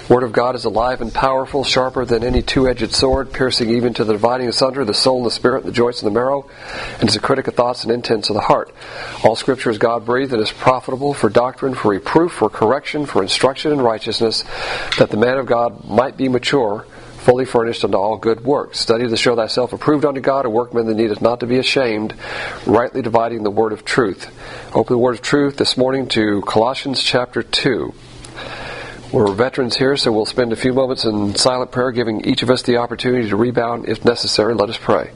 Word of God is alive and powerful, sharper than any two-edged sword, piercing even to the dividing asunder the soul and the spirit, the joints and the marrow, and is a critic of thoughts and intents of the heart. All Scripture is God-breathed and is profitable for doctrine, for reproof, for correction, for instruction in righteousness, that the man of God might be mature, fully furnished unto all good works. Study to show thyself approved unto God, a workman that needeth not to be ashamed, rightly dividing the word of truth. Open the word of truth this morning to Colossians chapter 2. We're veterans here, so we'll spend a few moments in silent prayer, giving each of us the opportunity to rebound if necessary. Let us pray.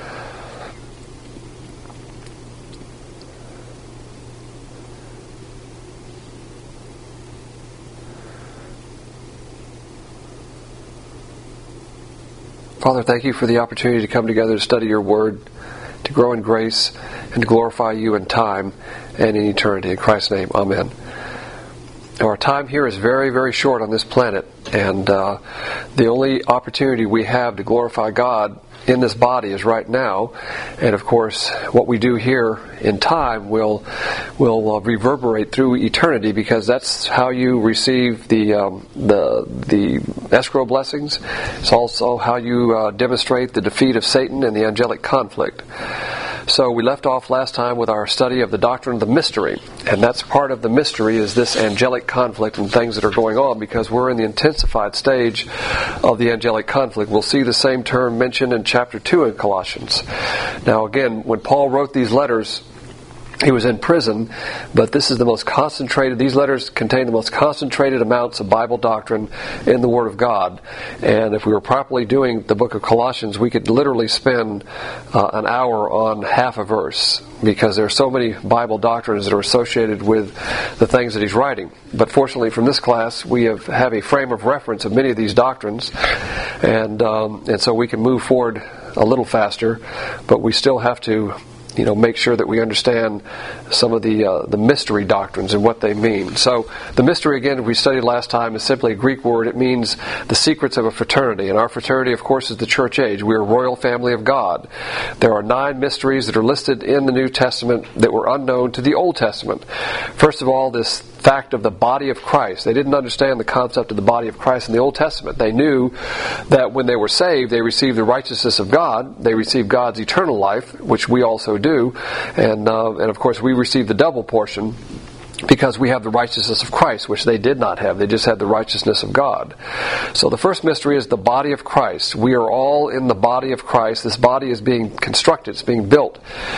Father, thank you for the opportunity to come together to study your word, to grow in grace, and to glorify you in time and in eternity. In Christ's name, amen. Our time here is very, very short on this planet, and the only opportunity we have to glorify God in this body is right now. And of course, what we do here in time will reverberate through eternity, because that's how you receive the escrow blessings. It's also how you demonstrate the defeat of Satan and the angelic conflict. So we left off last time with our study of the doctrine of the mystery, and that's part of the mystery is this angelic conflict and things that are going on, because we're in the intensified stage of the angelic conflict. We'll see the same term mentioned in chapter 2 in Colossians. Now again, when Paul wrote these letters, he was in prison, but this is the most concentrated, these letters contain the most concentrated amounts of Bible doctrine in the Word of God. And if we were properly doing the book of Colossians, we could literally spend an hour on half a verse, because there are so many Bible doctrines that are associated with the things that he's writing. But fortunately from this class, we have a frame of reference of many of these doctrines, and so we can move forward a little faster, but we still have to make sure that we understand some of the mystery doctrines and what they mean. So the mystery, again, we studied last time, is simply a Greek word. It means the secrets of a fraternity. And our fraternity, of course, is the church age. We are a royal family of God. There are 9 mysteries that are listed in the New Testament that were unknown to the Old Testament. First of all, this fact of the body of Christ. They didn't understand the concept of the body of Christ in the Old Testament. They knew that when they were saved, they received the righteousness of God. They received God's eternal life, which we also do. And of course, we receive the double portion, because we have the righteousness of Christ, which they did not have. They just had the righteousness of God. So the first mystery is the body of Christ. We are all in the body of Christ. This body is being constructed. It's being built.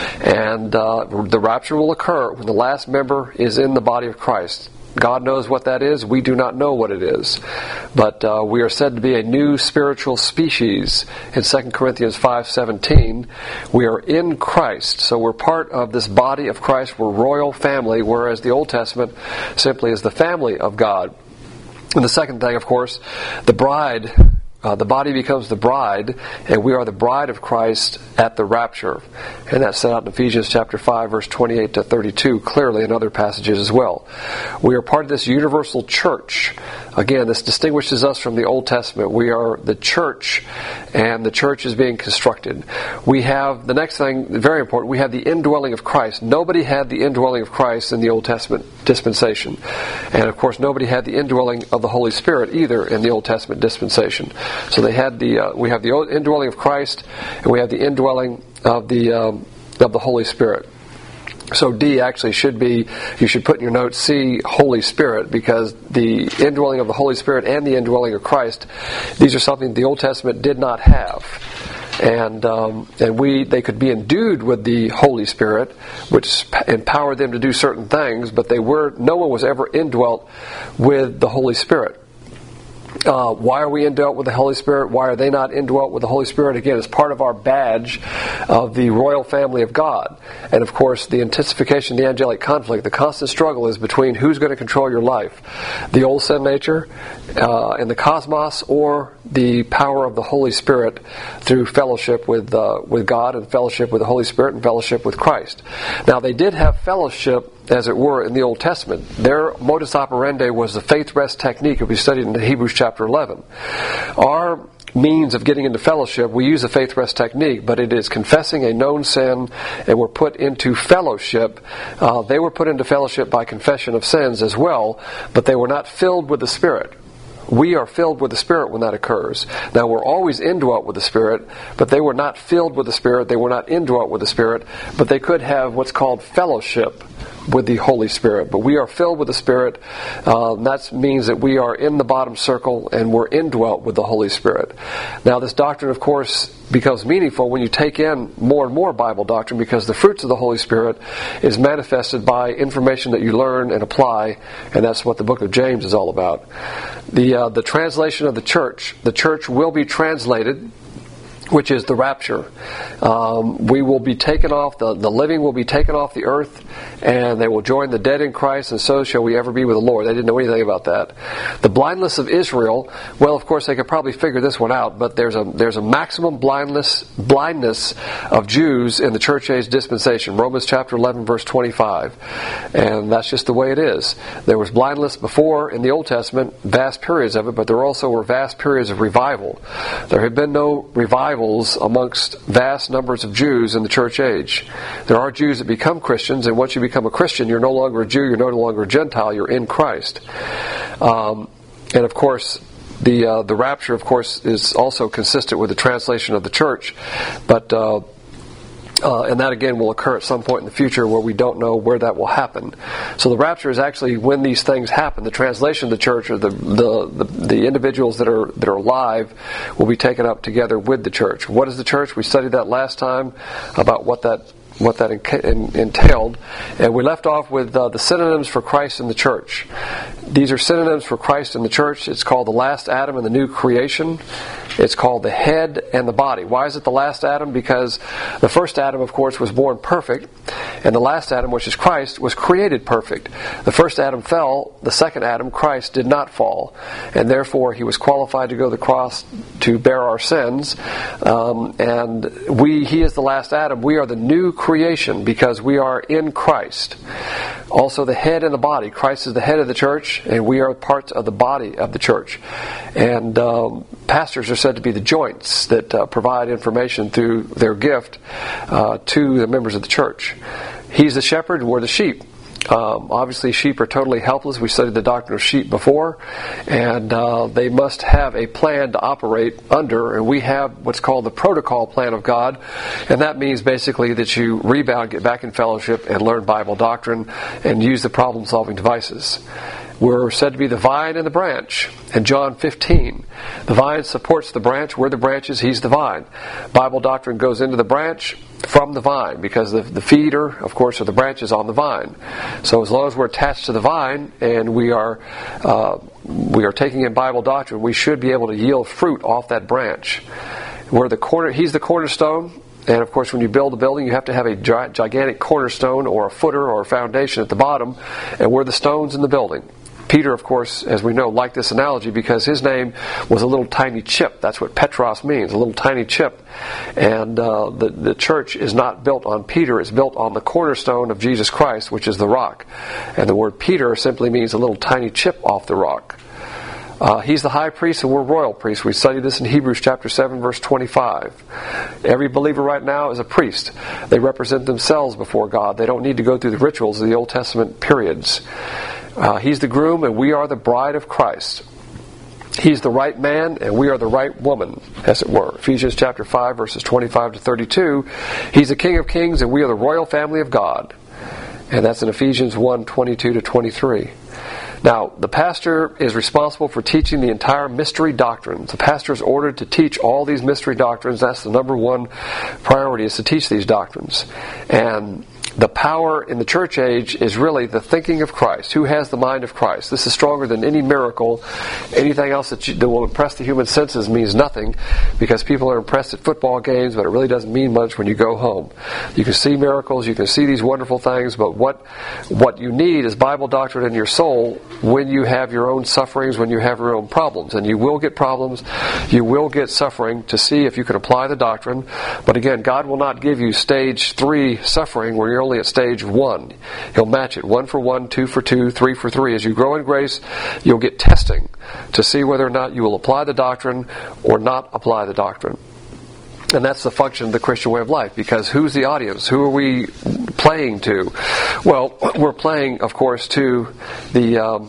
And the rapture will occur when the last member is in the body of Christ. God knows what that is. We do not know what it is. But we are said to be a new spiritual species. In 2 Corinthians 5:17, we are in Christ. So we're part of this body of Christ. We're royal family, whereas the Old Testament simply is the family of God. And the second thing, of course, the bride. The body becomes the bride, and we are the bride of Christ at the rapture. And that's set out in Ephesians chapter 5, verse 28 to 32, clearly in other passages as well. We are part of this universal church. Again, this distinguishes us from the Old Testament. We are the church, and the church is being constructed. We have, the next thing, very important, we have the indwelling of Christ. Nobody had the indwelling of Christ in the Old Testament dispensation. And of course, nobody had the indwelling of the Holy Spirit either in the Old Testament dispensation. So they had we have the indwelling of Christ, and we have the indwelling of the Holy Spirit. So D actually should be, you should put in your notes C, Holy Spirit, because the indwelling of the Holy Spirit and the indwelling of Christ, these are something the Old Testament did not have. And they could be endued with the Holy Spirit, which empowered them to do certain things, but no one was ever indwelt with the Holy Spirit. Why are we indwelt with the Holy Spirit? Why are they not indwelt with the Holy Spirit? Again, it's part of our badge of the royal family of God. And of course, the intensification of the angelic conflict, the constant struggle is between who's going to control your life. The old sin nature and the cosmos, or the power of the Holy Spirit through fellowship with God, and fellowship with the Holy Spirit, and fellowship with Christ. Now, they did have fellowship, as it were, in the Old Testament. Their modus operandi was the faith rest technique that we studied in Hebrews chapter 11. Our means of getting into fellowship, we use a faith rest technique, but it is confessing a known sin, and we're put into fellowship. They were put into fellowship by confession of sins as well, but they were not filled with the Spirit. We are filled with the Spirit when that occurs. Now, we're always indwelt with the Spirit, but they were not filled with the Spirit. They were not indwelt with the Spirit, but they could have what's called fellowship with the Holy Spirit. But we are filled with the Spirit. That means that we are in the bottom circle and we're indwelt with the Holy Spirit. Now, this doctrine, of course, becomes meaningful when you take in more and more Bible doctrine, because the fruits of the Holy Spirit is manifested by information that you learn and apply, and that's what the book of James is all about. The translation of the church will be translated, which is the rapture. We will be taken off, the living will be taken off the earth, and they will join the dead in Christ, and so shall we ever be with the Lord. They didn't know anything about that. The blindness of Israel, well, of course, they could probably figure this one out, but there's a maximum blindness of Jews in the church age dispensation. Romans chapter 11, verse 25. And that's just the way it is. There was blindness before in the Old Testament, vast periods of it, but there also were vast periods of revival. There have been no revivals amongst vast numbers of Jews in the church age. There are Jews that become Christians, and once you become a Christian, you're no longer a Jew, you're no longer a Gentile, you're in Christ. And of course, the rapture, of course, is also consistent with the translation of the church, but and that again will occur at some point in the future where we don't know where that will happen. So the rapture is actually when these things happen. The translation of the church, or the individuals that are alive, will be taken up together with the church. What is the church? We studied that last time about what that entailed, and we left off with the synonyms for Christ and the church. These are synonyms for Christ and the church. It's called the last Adam and the new creation. It's called the head and the body. Why is it the last Adam? Because the first Adam, of course, was born perfect, and the last Adam, which is Christ, was created perfect. The first Adam fell. The second Adam, Christ, did not fall, and therefore he was qualified to go to the cross to bear our sins. And he is the last Adam. We are the new creation because we are in Christ. Also the head and the body. Christ is the head of the church, and we are parts of the body of the church. And pastors are said to be the joints that provide information through their gift to the members of the church. He's the shepherd, and we're the sheep. Obviously, sheep are totally helpless. We studied the doctrine of sheep before, and they must have a plan to operate under, and we have what's called the protocol plan of God, and that means basically that you rebound, get back in fellowship, and learn Bible doctrine, and use the problem-solving devices. We're said to be the vine and the branch. In John 15, the vine supports the branch. We're the branches, he's the vine. Bible doctrine goes into the branch from the vine, because the feeder, of course, of the branch is on the vine. So as long as we're attached to the vine and we are taking in Bible doctrine, we should be able to yield fruit off that branch. He's the cornerstone. And of course, when you build a building, you have to have a gigantic cornerstone or a footer or a foundation at the bottom, and we're the stones in the building. Peter, of course, as we know, liked this analogy because his name was a little tiny chip. That's what Petros means, a little tiny chip. And the church is not built on Peter, it's built on the cornerstone of Jesus Christ, which is the rock. And the word Peter simply means a little tiny chip off the rock. He's the high priest and we're royal priests. We studied this in Hebrews chapter 7, verse 25. Every believer right now is a priest. They represent themselves before God. They don't need to go through the rituals of the Old Testament periods. He's the groom and we are the bride of Christ. He's the right man and we are the right woman, as it were. Ephesians chapter 5, verses 25 to 32. He's the King of Kings and we are the royal family of God. And that's in Ephesians 1, 22 to 23. Now, the pastor is responsible for teaching the entire mystery doctrines. The pastor is ordered to teach all these mystery doctrines. That's the number one priority, is to teach these doctrines. And the power in the church age is really the thinking of Christ. Who has the mind of Christ? This is stronger than any miracle. Anything else that will impress the human senses means nothing, because people are impressed at football games, but it really doesn't mean much when you go home. You can see miracles, you can see these wonderful things, but what you need is Bible doctrine in your soul when you have your own sufferings, when you have your own problems. And you will get problems, you will get suffering, to see if you can apply the doctrine. But again, God will not give you stage 3 suffering where you're only at stage 1. He'll match it 1 for 1, 2 for 2, 3 for 3. As you grow in grace, you'll get testing to see whether or not you will apply the doctrine or not apply the doctrine. And that's the function of the Christian way of life, because who's the audience? Who are we playing to? Well, we're playing, of course, to the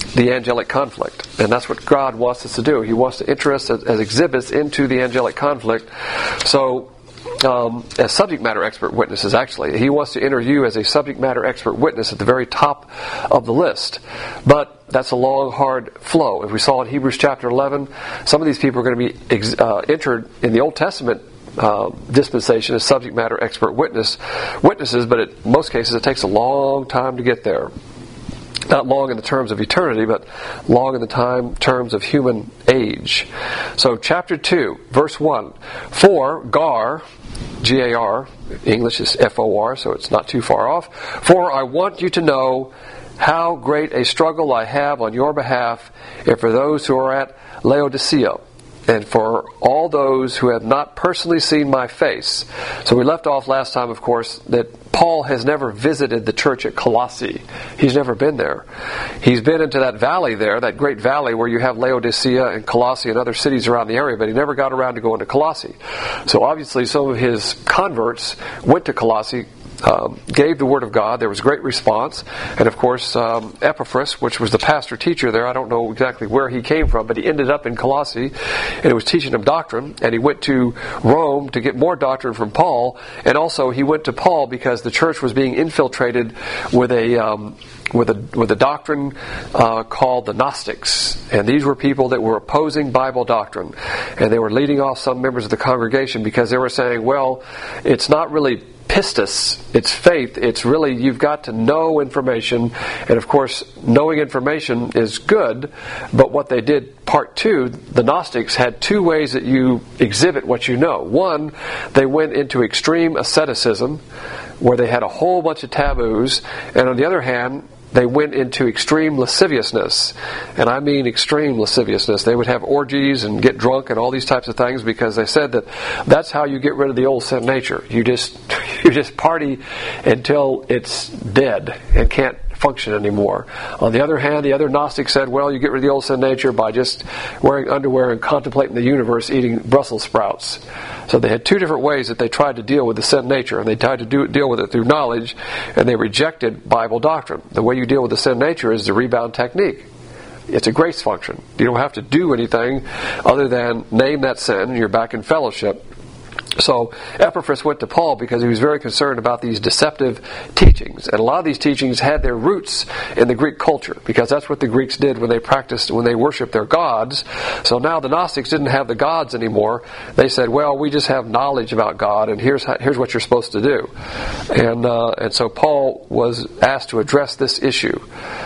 the angelic conflict. And that's what God wants us to do. He wants to enter us as exhibits into the angelic conflict. So, as subject matter expert witnesses, actually. He wants to enter you as a subject matter expert witness at the very top of the list. But that's a long, hard flow. As we saw in Hebrews chapter 11, some of these people are going to be entered in the Old Testament dispensation as subject matter expert witnesses, but in most cases it takes a long time to get there. Not long in the terms of eternity, but long in the terms of human age. So chapter 2, verse 1. For Gar, G-A-R, English is F-O-R, so it's not too far off. For I want you to know how great a struggle I have on your behalf, and for those who are at Laodicea, and for all those who have not personally seen my face. So we left off last time, of course, that Paul has never visited the church at Colossae. He's never been there. He's been into that valley there, that great valley where you have Laodicea and Colossae and other cities around the area, but he never got around to going to Colossae. So obviously some of his converts went to Colossae, gave the Word of God. There was great response. And of course, Epaphras, which was the pastor-teacher there, I don't know exactly where he came from, but he ended up in Colossae, and he was teaching them doctrine. And he went to Rome to get more doctrine from Paul. And also, he went to Paul because the church was being infiltrated with a doctrine called the Gnostics. And these were people that were opposing Bible doctrine. And they were leading off some members of the congregation because they were saying, well, it's not really pistis, it's faith, it's really you've got to know information, and of course knowing information is good, but what they did, part two, the Gnostics had two ways that you exhibit what you know. One, they went into extreme asceticism, where they had a whole bunch of taboos, and on the other hand, they went into extreme lasciviousness, and I mean extreme lasciviousness. They would have orgies and get drunk and all these types of things because they said that that's how you get rid of the old sin nature. You just party until it's dead and can't function anymore. On the other hand, the other Gnostics said, well, you get rid of the old sin nature by just wearing underwear and contemplating the universe, eating Brussels sprouts. So they had two different ways that they tried to deal with the sin nature, and they tried to deal with it through knowledge, and they rejected Bible doctrine. The way you deal with the sin nature is the rebound technique. It's a grace function. You don't have to do anything other than name that sin, and you're back in fellowship. So Epaphras went to Paul because he was very concerned about these deceptive teachings. And a lot of these teachings had their roots in the Greek culture, because that's what the Greeks did when they worshiped their gods. So now the Gnostics didn't have the gods anymore. They said, well, we just have knowledge about God, and here's what you're supposed to do. And so Paul was asked to address this issue.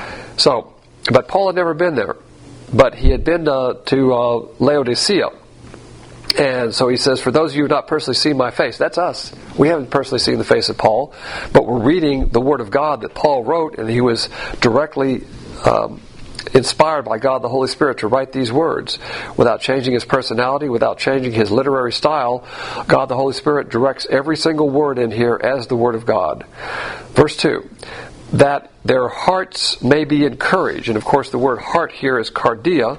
But Paul had never been there. But he had been to Laodicea. And so he says, for those of you who have not personally seen my face, that's us. We haven't personally seen the face of Paul, but we're reading the Word of God that Paul wrote, and he was directly inspired by God the Holy Spirit to write these words. Without changing his personality, without changing his literary style, God the Holy Spirit directs every single word in here as the Word of God. Verse 2. That their hearts may be encouraged. And of course the word heart here is cardia.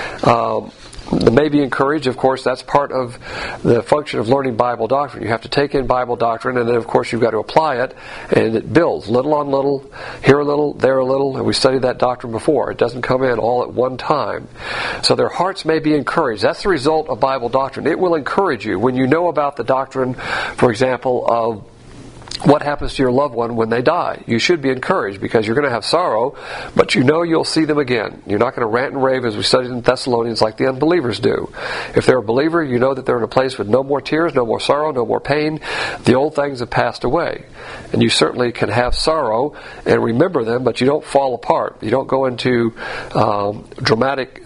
The may be encouraged, of course, that's part of the function of learning Bible doctrine. You have to take in Bible doctrine, and then of course you've got to apply it, and it builds little on little, here a little, there a little, and we studied that doctrine before. It doesn't come in all at one time. So their hearts may be encouraged. That's the result of Bible doctrine. It will encourage you. When you know about the doctrine, for example, of what happens to your loved one when they die, you should be encouraged, because you're going to have sorrow, but you know you'll see them again. You're not going to rant and rave as we studied in Thessalonians like the unbelievers do. If they're a believer, you know that they're in a place with no more tears, no more sorrow, no more pain. The old things have passed away. And you certainly can have sorrow and remember them, but you don't fall apart. You don't go into dramatic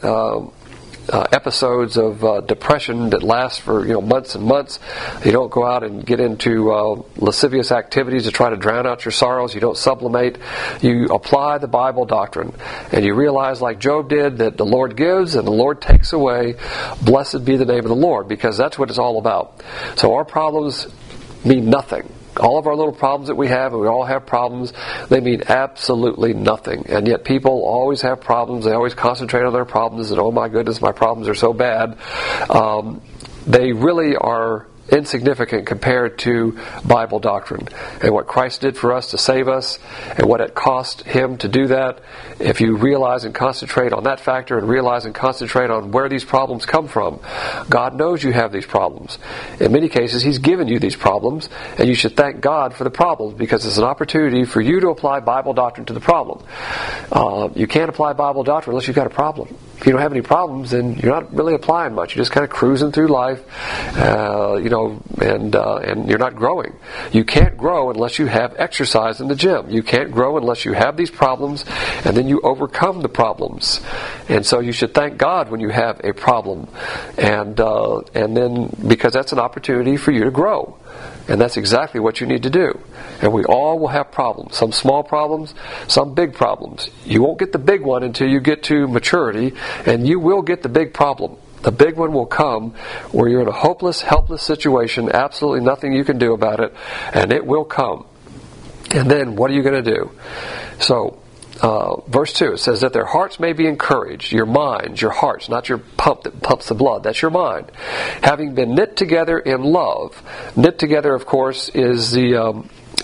episodes of depression that last for months and months. You don't go out and get into lascivious activities to try to drown out your sorrows. You don't sublimate. You apply the Bible doctrine, and you realize, like Job did, that the Lord gives and the Lord takes away. Blessed be the name of the Lord, because that's what it's all about. So our problems mean nothing. All of our little problems that we have, and we all have problems, they mean absolutely nothing. And yet people always have problems. They always concentrate on their problems, and oh my goodness, my problems are so bad. They really are insignificant compared to Bible doctrine and what Christ did for us to save us and what it cost Him to do that. If you realize and concentrate on that factor and realize and concentrate on where these problems come from, God knows you have these problems. In many cases, He's given you these problems, and you should thank God for the problems because it's an opportunity for you to apply Bible doctrine to the problem. You can't apply Bible doctrine unless you've got a problem. If you don't have any problems, then you're not really applying much. You're just kind of cruising through life, and you're not growing. You can't grow unless you have exercise in the gym. You can't grow unless you have these problems, and then you overcome the problems. And so you should thank God when you have a problem, and then because that's an opportunity for you to grow. And that's exactly what you need to do. And we all will have problems. Some small problems, some big problems. You won't get the big one until you get to maturity, and you will get the big problem. The big one will come where you're in a hopeless, helpless situation, absolutely nothing you can do about it, and it will come. And then what are you going to do? So, verse 2, it says that their hearts may be encouraged. Your minds, your hearts, not your pump that pumps the blood. That's your mind. Having been knit together in love. Knit together, of course, is the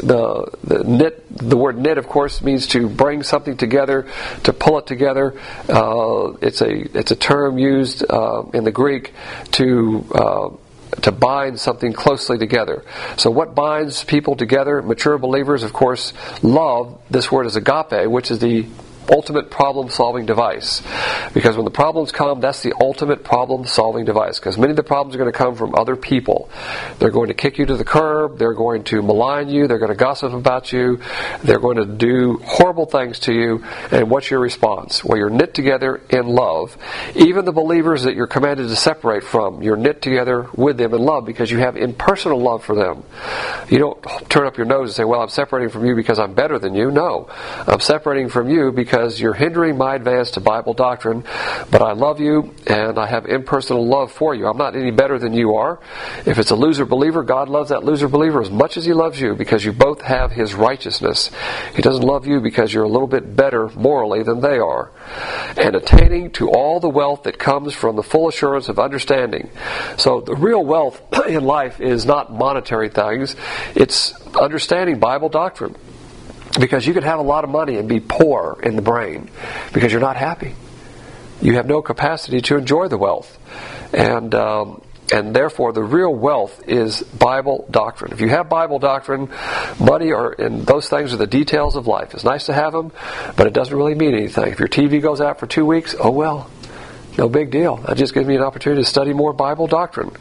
knit. The word knit, of course, means to bring something together, to pull it together. It's a term used in the Greek to bind something closely together. So what binds people together? Mature believers, of course, love. This word is agape, which is the ultimate problem-solving device. Because when the problems come, that's the ultimate problem-solving device. Because many of the problems are going to come from other people. They're going to kick you to the curb. They're going to malign you. They're going to gossip about you. They're going to do horrible things to you. And what's your response? Well, you're knit together in love. Even the believers that you're commanded to separate from, you're knit together with them in love because you have impersonal love for them. You don't turn up your nose and say, well, I'm separating from you because I'm better than you. No. I'm separating from you because you're hindering my advance to Bible doctrine, but I love you and I have impersonal love for you. I'm not any better than you are. If it's a loser believer, God loves that loser believer as much as He loves you because you both have His righteousness. He doesn't love you because you're a little bit better morally than they are. And attaining to all the wealth that comes from the full assurance of understanding. So the real wealth in life is not monetary things. It's understanding Bible doctrine. Because you could have a lot of money and be poor in the brain because you're not happy. You have no capacity to enjoy the wealth. And therefore the real wealth is Bible doctrine. If you have Bible doctrine, money and those things are the details of life. It's nice to have them, but it doesn't really mean anything. If your TV goes out for 2 weeks, oh well, no big deal. That just gives me an opportunity to study more Bible doctrine.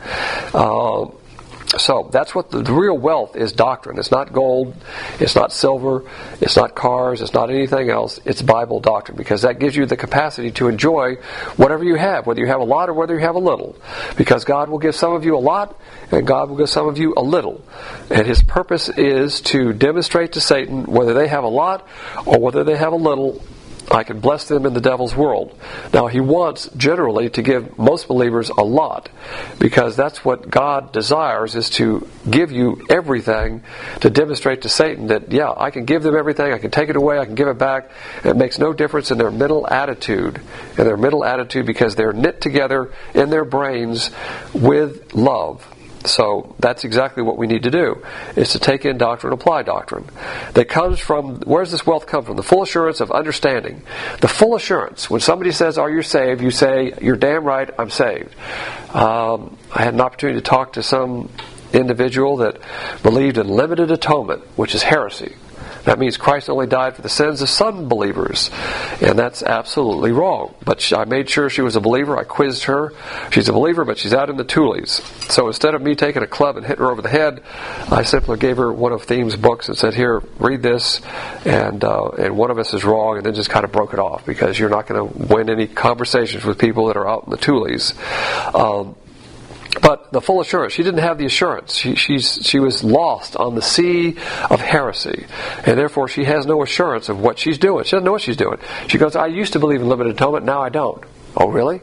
So that's what the real wealth is, doctrine. It's not gold, it's not silver, it's not cars, it's not anything else. It's Bible doctrine because that gives you the capacity to enjoy whatever you have, whether you have a lot or whether you have a little. Because God will give some of you a lot and God will give some of you a little. And His purpose is to demonstrate to Satan whether they have a lot or whether they have a little. I can bless them in the devil's world. Now, he wants generally to give most believers a lot because that's what God desires, is to give you everything to demonstrate to Satan that, yeah, I can give them everything, I can take it away, I can give it back. It makes no difference in their mental attitude. In their mental attitude because they're knit together in their brains with love. So that's exactly what we need to do, is to take in doctrine, apply doctrine. That comes from, where does this wealth come from? The full assurance of understanding. The full assurance. When somebody says, are you saved? You say, you're damn right, I'm saved. I had an opportunity to talk to some individual that believed in limited atonement, which is heresy. That means Christ only died for the sins of some believers. And that's absolutely wrong. But I made sure she was a believer. I quizzed her. She's a believer, but she's out in the toolies. So instead of me taking a club and hitting her over the head, I simply gave her one of Theme's books and said, here, read this, and one of us is wrong, and then just kind of broke it off because you're not going to win any conversations with people that are out in the toolies. But the full assurance, she didn't have the assurance. She was lost on the sea of heresy. And therefore she has no assurance of what she's doing. She doesn't know what she's doing. She goes, I used to believe in limited atonement, now I don't. Oh, really?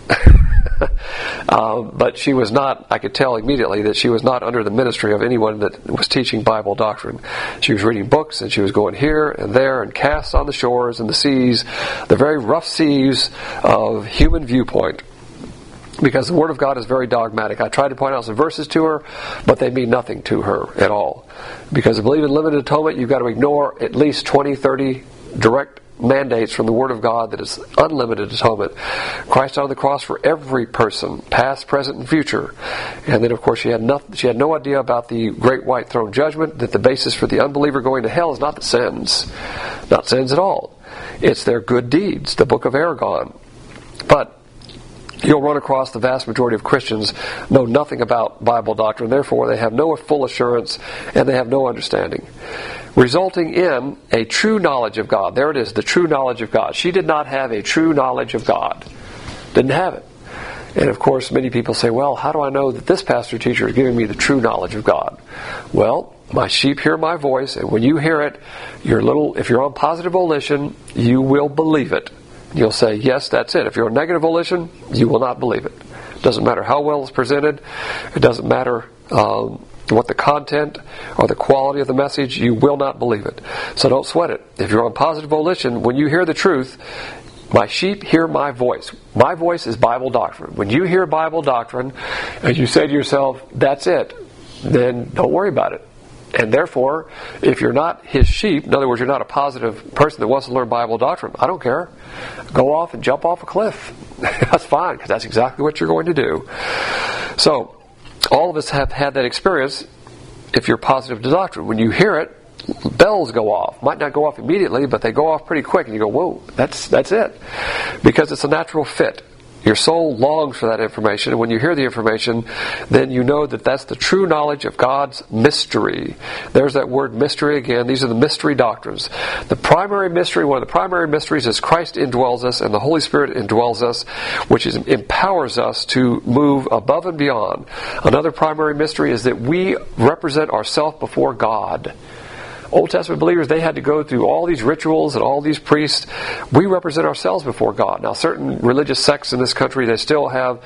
But she was not, I could tell immediately that she was not under the ministry of anyone that was teaching Bible doctrine. She was reading books and she was going here and there and cast on the shores and the seas, the very rough seas of human viewpoint. Because the Word of God is very dogmatic. I tried to point out some verses to her, but they mean nothing to her at all. Because to believe in limited atonement, you've got to ignore at least 20, 30 direct mandates from the Word of God that is unlimited atonement. Christ on the cross for every person, past, present, and future. And then, of course, she had no idea about the great white throne judgment, that the basis for the unbeliever going to hell is not the sins. Not sins at all. It's their good deeds, the Book of Aragon. But you'll run across the vast majority of Christians know nothing about Bible doctrine, therefore they have no full assurance and they have no understanding, resulting in a true knowledge of God. There it is, the true knowledge of God. She did not have a true knowledge of God. Didn't have it. And of course, many people say, well, how do I know that this pastor teacher is giving me the true knowledge of God? Well, my sheep hear my voice, and when you hear it, if you're on positive volition, you will believe it. You'll say, yes, that's it. If you're on negative volition, you will not believe it. It doesn't matter how well it's presented. It doesn't matter what the content or the quality of the message. You will not believe it. So don't sweat it. If you're on positive volition, when you hear the truth, my sheep hear my voice. My voice is Bible doctrine. When you hear Bible doctrine and you say to yourself, that's it, then don't worry about it. And therefore, if you're not his sheep, in other words, you're not a positive person that wants to learn Bible doctrine, I don't care. Go off and jump off a cliff. That's fine, because that's exactly what you're going to do. So, all of us have had that experience if you're positive to doctrine. When you hear it, bells go off. Might not go off immediately, but they go off pretty quick, and you go, whoa, that's it. Because it's a natural fit. Your soul longs for that information, and when you hear the information, then you know that that's the true knowledge of God's mystery. There's that word mystery again. These are the mystery doctrines. The primary mystery, one of the primary mysteries is Christ indwells us and the Holy Spirit indwells us, which empowers us to move above and beyond. Another primary mystery is that we represent ourselves before God. Old Testament believers, they had to go through all these rituals and all these priests. We represent ourselves before God. Now, certain religious sects in this country, they still have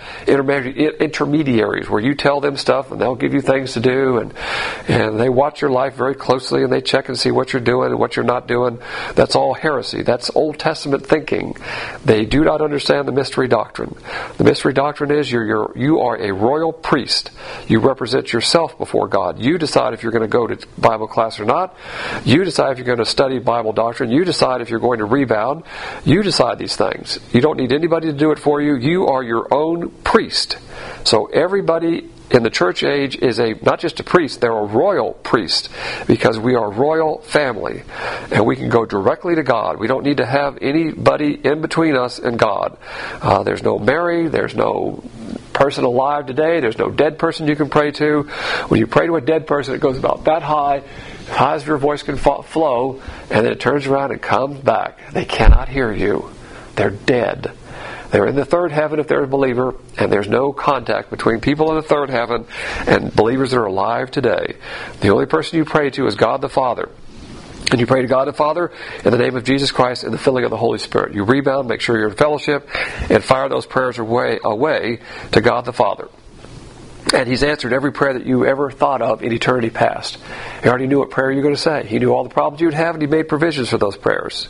intermediaries where you tell them stuff and they'll give you things to do, and they watch your life very closely and they check and see what you're doing and what you're not doing. That's all heresy. That's Old Testament thinking. They do not understand the mystery doctrine. The mystery doctrine is you are a royal priest. You represent yourself before God. You decide if you're going to go to Bible class or not. You decide if you're going to study Bible doctrine. You decide if you're going to rebound. You decide these things. You don't need anybody to do it for you. You are your own priest. So everybody in the church age is not just a priest, they're a royal priest, because we are a royal family. And we can go directly to God. We don't need to have anybody in between us and God. There's no Mary, there's no person alive today, there's no dead person you can pray to. When you pray to a dead person, it goes about that high as your voice can flow, and then it turns around and comes back. They cannot hear you. They're dead. They're in the third heaven if they're a believer, and there's no contact between people in the third heaven and believers that are alive today. The only person you pray to is God the Father. And you pray to God the Father in the name of Jesus Christ and the filling of the Holy Spirit. You rebound, make sure you're in fellowship, and fire those prayers away to God the Father. And He's answered every prayer that you ever thought of in eternity past. He already knew what prayer you were going to say. He knew all the problems you'd have, and He made provisions for those prayers.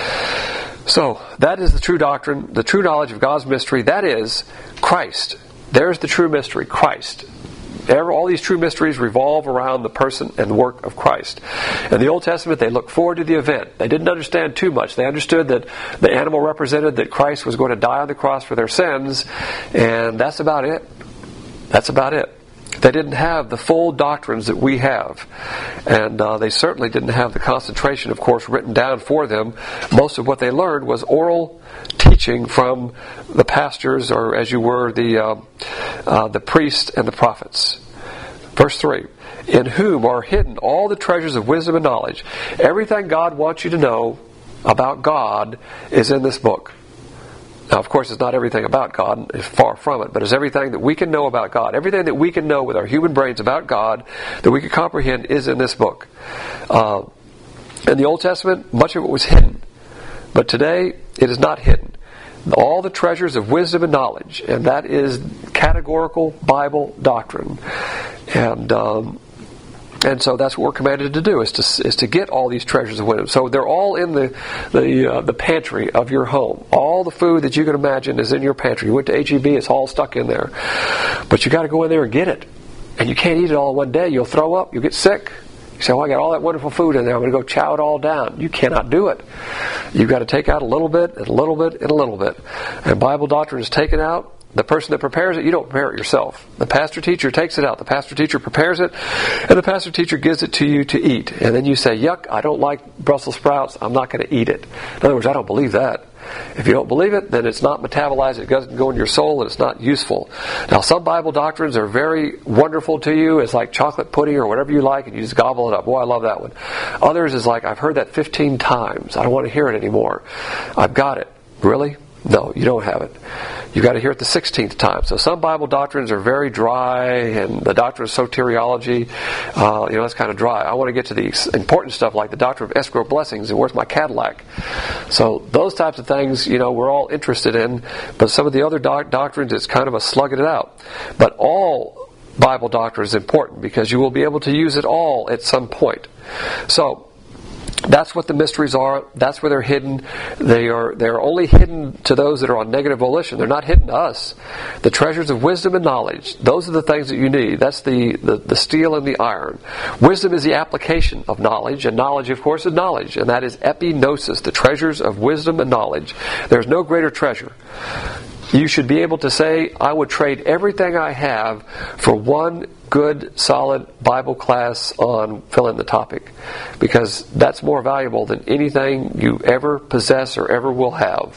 So, that is the true doctrine, the true knowledge of God's mystery. That is Christ. There's the true mystery, Christ. All these true mysteries revolve around the person and the work of Christ. In the Old Testament, they looked forward to the event. They didn't understand too much. They understood that the animal represented that Christ was going to die on the cross for their sins, and that's about it. That's about it. They didn't have the full doctrines that we have. And they certainly didn't have the concentration, of course, written down for them. Most of what they learned was oral teaching from the pastors, or as you were, the priests and the prophets. Verse 3, in whom are hidden all the treasures of wisdom and knowledge. Everything God wants you to know about God is in this book. Now, of course, it's not everything about God. It's far from it. But it's everything that we can know about God. Everything that we can know with our human brains about God that we can comprehend is in this book. In the Old Testament, much of it was hidden. But today, it is not hidden. All the treasures of wisdom and knowledge. And that is categorical Bible doctrine. And And so that's what we're commanded to do, is to get all these treasures of wisdom. So they're all in the pantry of your home. All the food that you can imagine is in your pantry. You went to H-E-B, it's all stuck in there. But you got to go in there and get it. And you can't eat it all in one day. You'll throw up. You'll get sick. You say, I got all that wonderful food in there. I'm going to go chow it all down. You cannot do it. You've got to take out a little bit, and a little bit, and a little bit. And Bible doctrine is taken out. The person that prepares it, you don't prepare it yourself. The pastor teacher takes it out. The pastor teacher prepares it, and the pastor teacher gives it to you to eat. And then you say, yuck, I don't like Brussels sprouts. I'm not going to eat it. In other words, I don't believe that. If you don't believe it, then it's not metabolized. It doesn't go in your soul, and it's not useful. Now, some Bible doctrines are very wonderful to you. It's like chocolate pudding or whatever you like, and you just gobble it up. Boy, I love that one. Others is like, I've heard that 15 times. I don't want to hear it anymore. I've got it. Really? No, you don't have it. You've got to hear it the 16th time. So some Bible doctrines are very dry, and the doctrine of soteriology, that's kind of dry. I want to get to the important stuff like the doctrine of escrow blessings and where's my Cadillac. So those types of things, we're all interested in. But some of the other doctrines, it's kind of a slugging it out. But all Bible doctrine is important because you will be able to use it all at some point. So that's what the mysteries are. That's where they're hidden. They're only hidden to those that are on negative volition. They're not hidden to us. The treasures of wisdom and knowledge, those are the things that you need. That's the steel and the iron. Wisdom is the application of knowledge, and knowledge, of course, is knowledge. And that is epignosis, the treasures of wisdom and knowledge. There's no greater treasure. You should be able to say, I would trade everything I have for one good, solid Bible class on fill in the topic. Because that's more valuable than anything you ever possess or ever will have.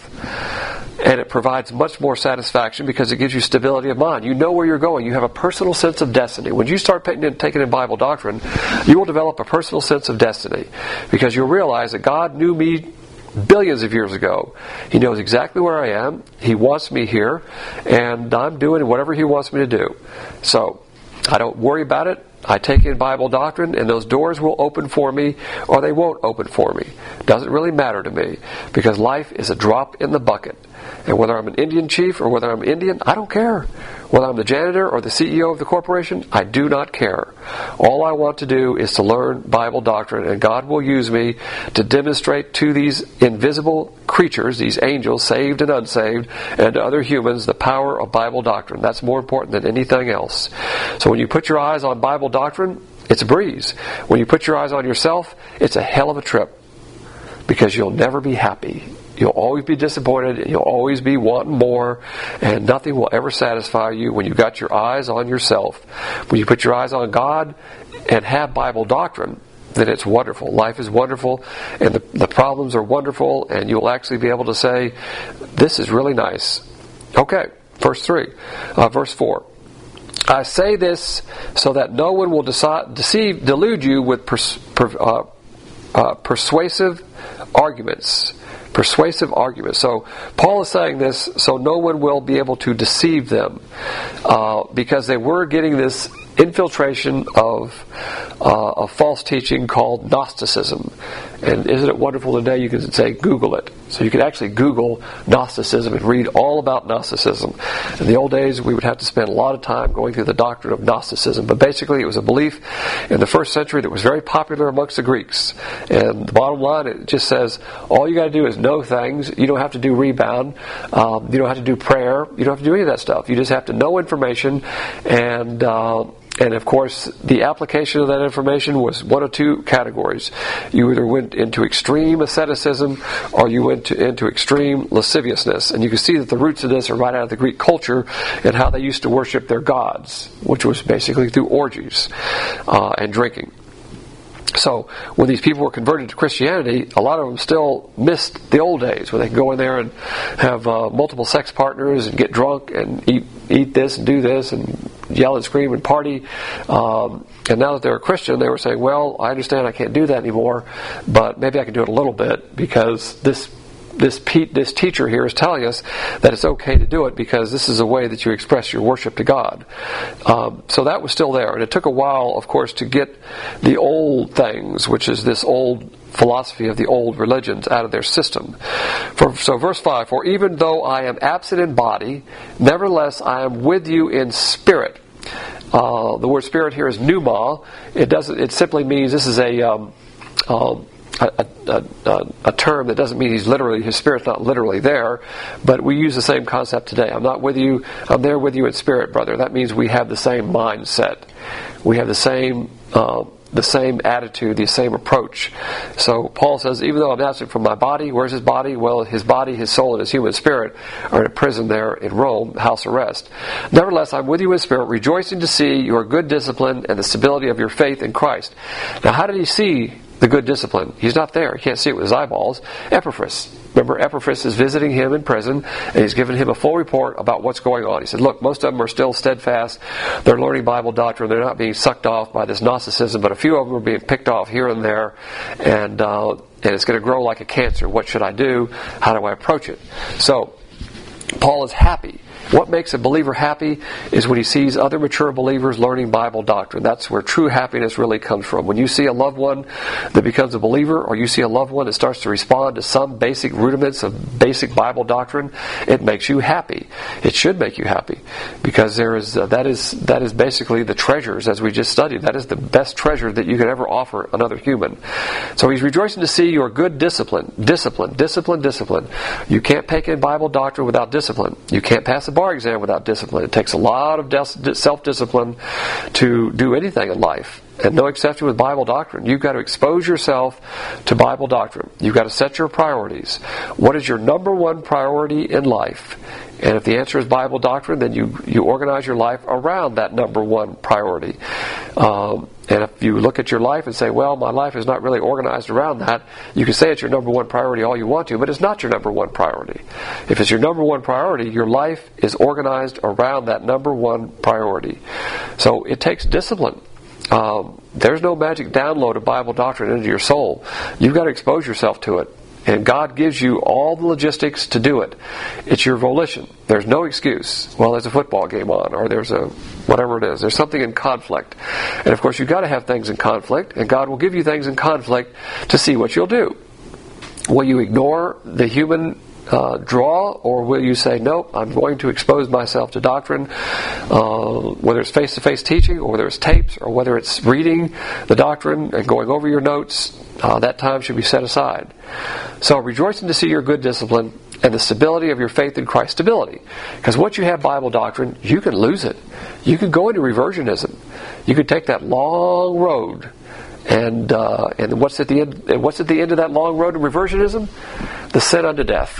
And it provides much more satisfaction because it gives you stability of mind. You know where you're going. You have a personal sense of destiny. When you start taking in Bible doctrine, you will develop a personal sense of destiny. Because you'll realize that God knew me billions of years ago. He knows exactly where I am. He wants me here, and I'm doing whatever He wants me to do. So, I don't worry about it. I take in Bible doctrine, and those doors will open for me, or they won't open for me. Doesn't really matter to me, because life is a drop in the bucket. And whether I'm an Indian chief or whether I'm Indian, I don't care. Whether I'm the janitor or the CEO of the corporation, I do not care. All I want to do is to learn Bible doctrine, and God will use me to demonstrate to these invisible creatures, these angels, saved and unsaved, and to other humans, the power of Bible doctrine. That's more important than anything else. So when you put your eyes on Bible doctrine, it's a breeze. When you put your eyes on yourself, it's a hell of a trip, because you'll never be happy. You'll always be disappointed, and you'll always be wanting more, and nothing will ever satisfy you when you've got your eyes on yourself. When you put your eyes on God and have Bible doctrine, then it's wonderful. Life is wonderful, and the problems are wonderful, and you'll actually be able to say, this is really nice. Okay, verse 4. I say this so that no one will delude you with persuasive arguments. Persuasive arguments. So Paul is saying this so no one will be able to deceive them, because they were getting this infiltration of false teaching called Gnosticism. And isn't it wonderful today you can say Google it. So you can actually Google Gnosticism and read all about Gnosticism. In the old days we would have to spend a lot of time going through the doctrine of Gnosticism. But basically it was a belief in the first century that was very popular amongst the Greeks. And the bottom line, it just says all you got to do is know things. You don't have to do rebound. You don't have to do prayer. You don't have to do any of that stuff. You just have to know information, and of course, the application of that information was one of two categories. You either went into extreme asceticism or you went into extreme lasciviousness. And you can see that the roots of this are right out of the Greek culture and how they used to worship their gods, which was basically through orgies and drinking. So when these people were converted to Christianity, a lot of them still missed the old days when they could go in there and have multiple sex partners and get drunk and eat this and do this and yell and scream and party. And now that they're a Christian, they were saying, well, I understand I can't do that anymore, but maybe I can do it a little bit, because this teacher here is telling us that it's okay to do it because this is a way that you express your worship to God. So that was still there. And it took a while, of course, to get the old things, which is this old philosophy of the old religions, out of their system. So verse 5, for even though I am absent in body, nevertheless I am with you in spirit, The word spirit here is pneuma. It simply means this is a term that doesn't mean his spirit's not literally there, but we use the same concept today. I'm not with you, I'm there with you in spirit, brother. That means we have the same mindset. We have the same attitude, the same approach. So Paul says, even though I'm absent from my body, where's his body? Well, his body, his soul, and his human spirit are in a prison there in Rome, house arrest. Nevertheless, I'm with you in spirit, rejoicing to see your good discipline and the stability of your faith in Christ. Now, how did he see the good discipline? He's not there. He can't see it with his eyeballs. Epaphras. Remember, Epaphras is visiting him in prison, and he's given him a full report about what's going on. He said, look, most of them are still steadfast. They're learning Bible doctrine. They're not being sucked off by this Gnosticism, but a few of them are being picked off here and there, and it's going to grow like a cancer. What should I do? How do I approach it? So, Paul is happy. What makes a believer happy is when he sees other mature believers learning Bible doctrine. That's where true happiness really comes from. When you see a loved one that becomes a believer, or you see a loved one that starts to respond to some basic rudiments of basic Bible doctrine, it makes you happy. It should make you happy, because that is basically the treasures, as we just studied. That is the best treasure that you could ever offer another human. So he's rejoicing to see your good discipline. Discipline. You can't take in Bible doctrine without discipline. You can't pass a bar exam without discipline. It takes a lot of self-discipline to do anything in life, and no exception with Bible doctrine. You've got to expose yourself to Bible doctrine. You've got to set your priorities. What is your number one priority in life? And if the answer is Bible doctrine, then you organize your life around that number one priority. And if you look at your life and say, well, my life is not really organized around that, you can say it's your number one priority all you want to, but it's not your number one priority. If it's your number one priority, your life is organized around that number one priority. So it takes discipline. There's no magic download of Bible doctrine into your soul. You've got to expose yourself to it. And God gives you all the logistics to do it. It's your volition. There's no excuse. Well, there's a football game on, or there's a whatever it is. There's something in conflict. And of course, you've got to have things in conflict, and God will give you things in conflict to see what you'll do. Will you ignore the human draw, or will you say, nope, I'm going to expose myself to doctrine, whether it's face-to-face teaching, or whether it's tapes, or whether it's reading the doctrine and going over your notes? That time should be set aside. So, rejoicing to see your good discipline and the stability of your faith in Christ. Stability. Because once you have Bible doctrine, you can lose it. You can go into reversionism. You can take that long road. And what's at the end? And what's at the end of that long road of reversionism? The sin unto death.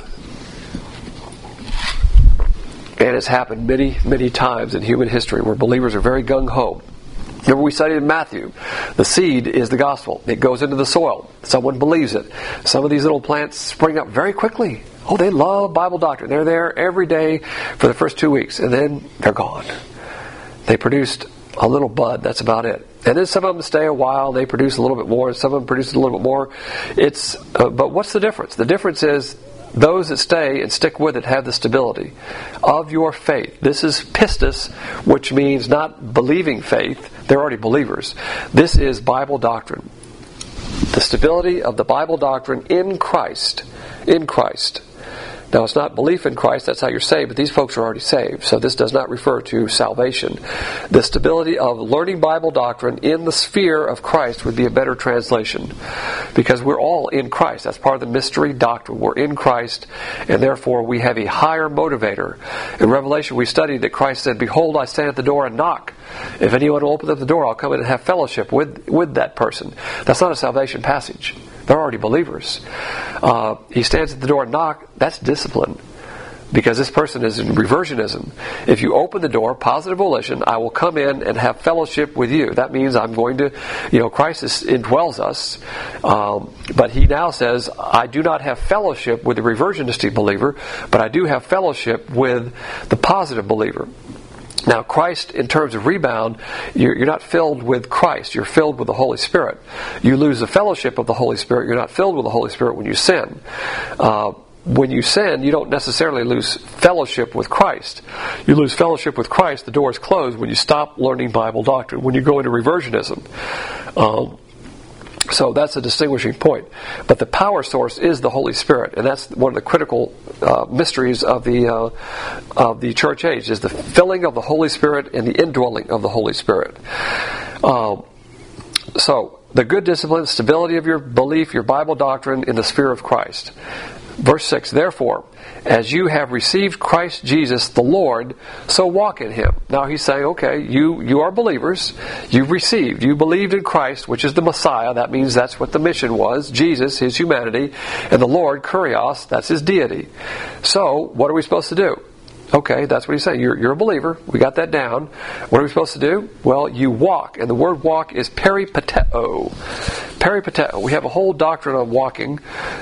And it's happened many, many times in human history where believers are very gung-ho. Remember, we studied in Matthew. The seed is the gospel. It goes into the soil. Someone believes it. Some of these little plants spring up very quickly. Oh, they love Bible doctrine. They're there every day for the first 2 weeks, and then they're gone. They produced a little bud. That's about it. And then some of them stay a while. They produce a little bit more. Some of them produce a little bit more. But what's the difference? The difference is those that stay and stick with it have the stability of your faith. This is pistis, which means not believing faith. They're already believers. This is Bible doctrine. The stability of the Bible doctrine in Christ. In Christ. Now, it's not belief in Christ, that's how you're saved, but these folks are already saved, so this does not refer to salvation. The stability of learning Bible doctrine in the sphere of Christ would be a better translation, because we're all in Christ. That's part of the mystery doctrine. We're in Christ, and therefore we have a higher motivator. In Revelation, we studied that Christ said, "Behold, I stand at the door and knock. If anyone will open up the door, I'll come in and have fellowship with that person." That's not a salvation passage. They're already believers. He stands at the door and knock. That's discipline. Because this person is in reversionism. If you open the door, positive volition, I will come in and have fellowship with you. That means I'm going to, Christ indwells us. But he now says, I do not have fellowship with the reversionistic believer, but I do have fellowship with the positive believer. Now, Christ, in terms of rebound, you're not filled with Christ. You're filled with the Holy Spirit. You lose the fellowship of the Holy Spirit. You're not filled with the Holy Spirit when you sin. When you sin, you don't necessarily lose fellowship with Christ. You lose fellowship with Christ, the door is closed when you stop learning Bible doctrine, when you go into reversionism. So that's a distinguishing point. But the power source is the Holy Spirit, and that's one of the critical mysteries of the church age, is the filling of the Holy Spirit and the indwelling of the Holy Spirit. So the good discipline, stability of your belief, your Bible doctrine in the sphere of Christ. Verse 6, therefore, as you have received Christ Jesus the Lord, so walk in Him. Now he's saying, okay, you are believers. You've received. You believed in Christ, which is the Messiah. That means that's what the mission was. Jesus, His humanity. And the Lord, Kurios, that's His deity. So, what are we supposed to do? Okay, that's what he's saying. You're a believer. We got that down. What are we supposed to do? Well, you walk. And the word walk is peripateo. Peripateo. We have a whole doctrine on walking.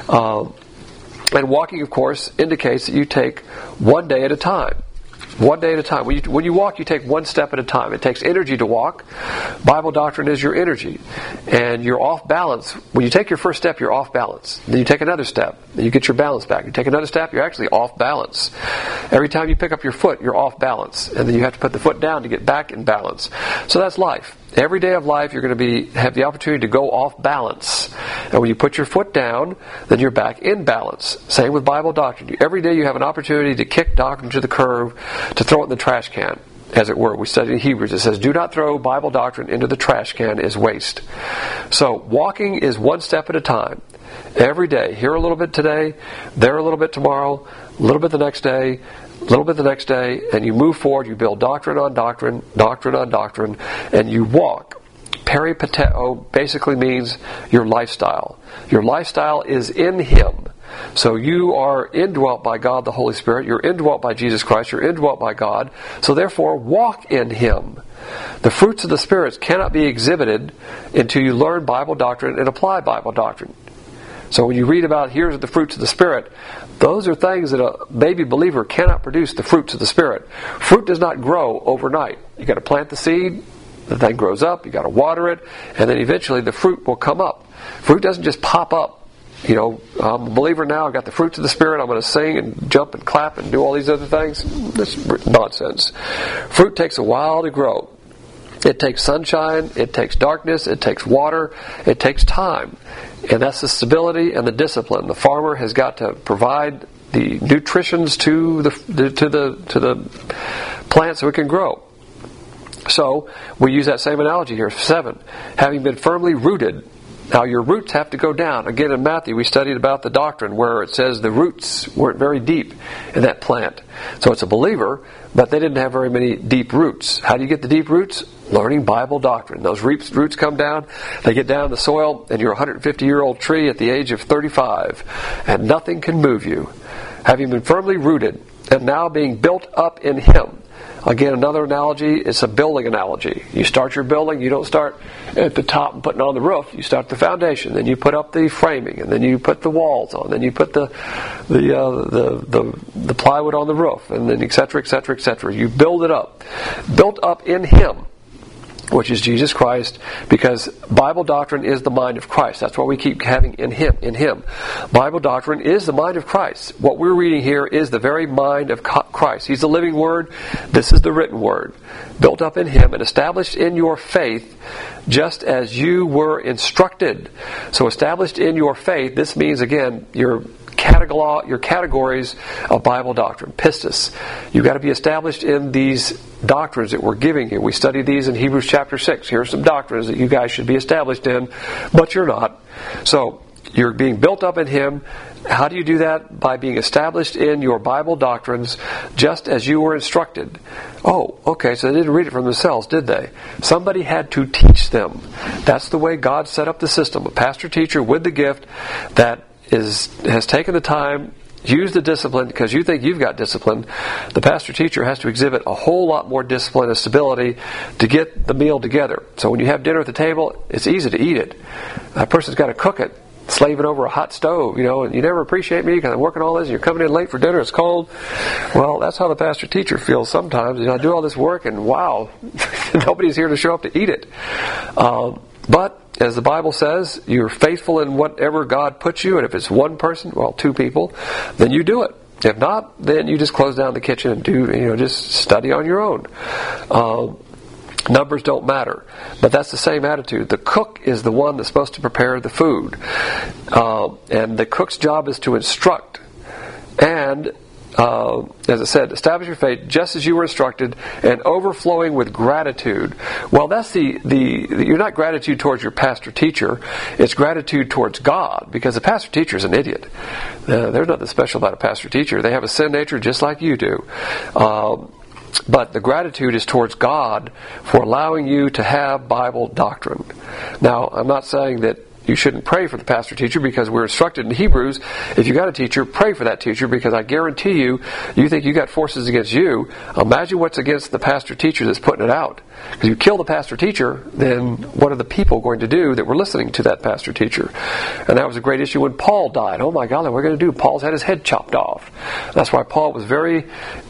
And walking, of course, indicates that you take one day at a time. One day at a time. When you walk, you take one step at a time. It takes energy to walk. Bible doctrine is your energy. And you're off balance. When you take your first step, you're off balance. Then you take another step. Then you get your balance back. You take another step, you're actually off balance. Every time you pick up your foot, you're off balance. And then you have to put the foot down to get back in balance. So that's life. Every day of life, you're going to have the opportunity to go off balance. And when you put your foot down, then you're back in balance. Same with Bible doctrine. Every day you have an opportunity to kick doctrine to the curb, to throw it in the trash can, as it were. We studied in Hebrews. It says, do not throw Bible doctrine into the trash can as waste. So walking is one step at a time. Every day. Here a little bit today, there a little bit tomorrow, a little bit the next day, a little bit the next day, and you move forward. You build doctrine on doctrine, doctrine on doctrine, and you walk. Peripateo basically means your lifestyle. Your lifestyle is in Him. So you are indwelt by God the Holy Spirit. You're indwelt by Jesus Christ. You're indwelt by God. So therefore, walk in Him. The fruits of the Spirit cannot be exhibited until you learn Bible doctrine and apply Bible doctrine. So when you read about here's the fruits of the Spirit, those are things that a baby believer cannot produce, the fruits of the Spirit. Fruit does not grow overnight. You've got to plant the seed, the thing grows up, you've got to water it, and then eventually the fruit will come up. Fruit doesn't just pop up. You know, I'm a believer now, I've got the fruits of the Spirit, I'm going to sing and jump and clap and do all these other things. That's nonsense. Fruit takes a while to grow. It takes sunshine, it takes darkness, it takes water, it takes time. And that's the stability and the discipline. The farmer has got to provide the nutritions to the plant so it can grow. So we use that same analogy here. 7, having been firmly rooted. Now your roots have to go down. Again, in Matthew we studied about the doctrine where it says the roots weren't very deep in that plant. So it's a believer, but they didn't have very many deep roots. How do you get the deep roots? Learning Bible doctrine. Those roots come down, they get down in the soil, and you're a 150-year-old tree at the age of 35, and nothing can move you. Having been firmly rooted, and now being built up in Him. Again, another analogy, it's a building analogy. You start your building, you don't start at the top and putting on the roof. You start the foundation, then you put up the framing, and then you put the walls on, then you put the plywood on the roof, and then et cetera, et cetera, et cetera. You build it up. Built up in Him, which is Jesus Christ, because Bible doctrine is the mind of Christ. That's what we keep having in Him. Bible doctrine is the mind of Christ. What we're reading here is the very mind of Christ. He's the living Word. This is the written Word. Built up in Him and established in your faith just as you were instructed. So established in your faith, this means, again, your categories of Bible doctrine, pistis. You've got to be established in these doctrines that we're giving you. We studied these in Hebrews chapter 6. Here are some doctrines that you guys should be established in, but you're not. So you're being built up in Him. How do you do that? By being established in your Bible doctrines just as you were instructed. Oh, okay, so they didn't read it from themselves, did they? Somebody had to teach them. That's the way God set up the system. A pastor-teacher with the gift that has taken the time, used the discipline, because you think you've got discipline. The pastor-teacher has to exhibit a whole lot more discipline and stability to get the meal together. So when you have dinner at the table, it's easy to eat it. That person's got to cook it, slaving over a hot stove, and you never appreciate me because I'm working all this and you're coming in late for dinner, it's cold. Well, that's how the pastor-teacher feels sometimes. I do all this work and wow, nobody's here to show up to eat it. But as the Bible says, you're faithful in whatever God puts you, and if it's one person, well, 2 people, then you do it. If not, then you just close down the kitchen and do, just study on your own. Numbers don't matter. But that's the same attitude. The cook is the one that's supposed to prepare the food. And the cook's job is to instruct. And, as I said, establish your faith just as you were instructed and overflowing with gratitude. Well, that's you're not gratitude towards your pastor teacher. It's gratitude towards God, because the pastor teacher is an idiot. There's nothing special about a pastor teacher. They have a sin nature just like you do. But the gratitude is towards God for allowing you to have Bible doctrine. Now, I'm not saying that you shouldn't pray for the pastor teacher, because we're instructed in Hebrews, if you got a teacher, pray for that teacher, because I guarantee you think you got forces against you. Imagine what's against the pastor teacher that's putting it out. Because you kill the pastor teacher, then what are the people going to do that were listening to that pastor teacher? And that was a great issue when Paul died. Oh my God, what are we going to do? Paul's had his head chopped off. That's why Paul was very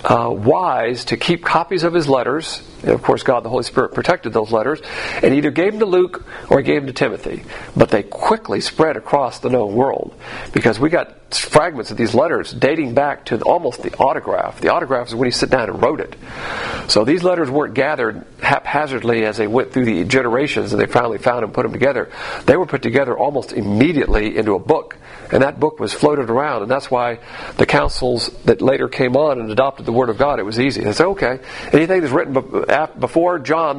wise to keep copies of his letters. And of course, God, the Holy Spirit, protected those letters, and either gave them to Luke or he gave them to Timothy. But they quickly spread across the known world, because we got fragments of these letters dating back to almost the autograph. The autograph is when he sat down and wrote it. So these letters weren't gathered haphazardly as they went through the generations and they finally found and put them together. They were put together almost immediately into a book. And that book was floated around, and that's why the councils that later came on and adopted the Word of God, it was easy. They said, okay, anything that's written before John,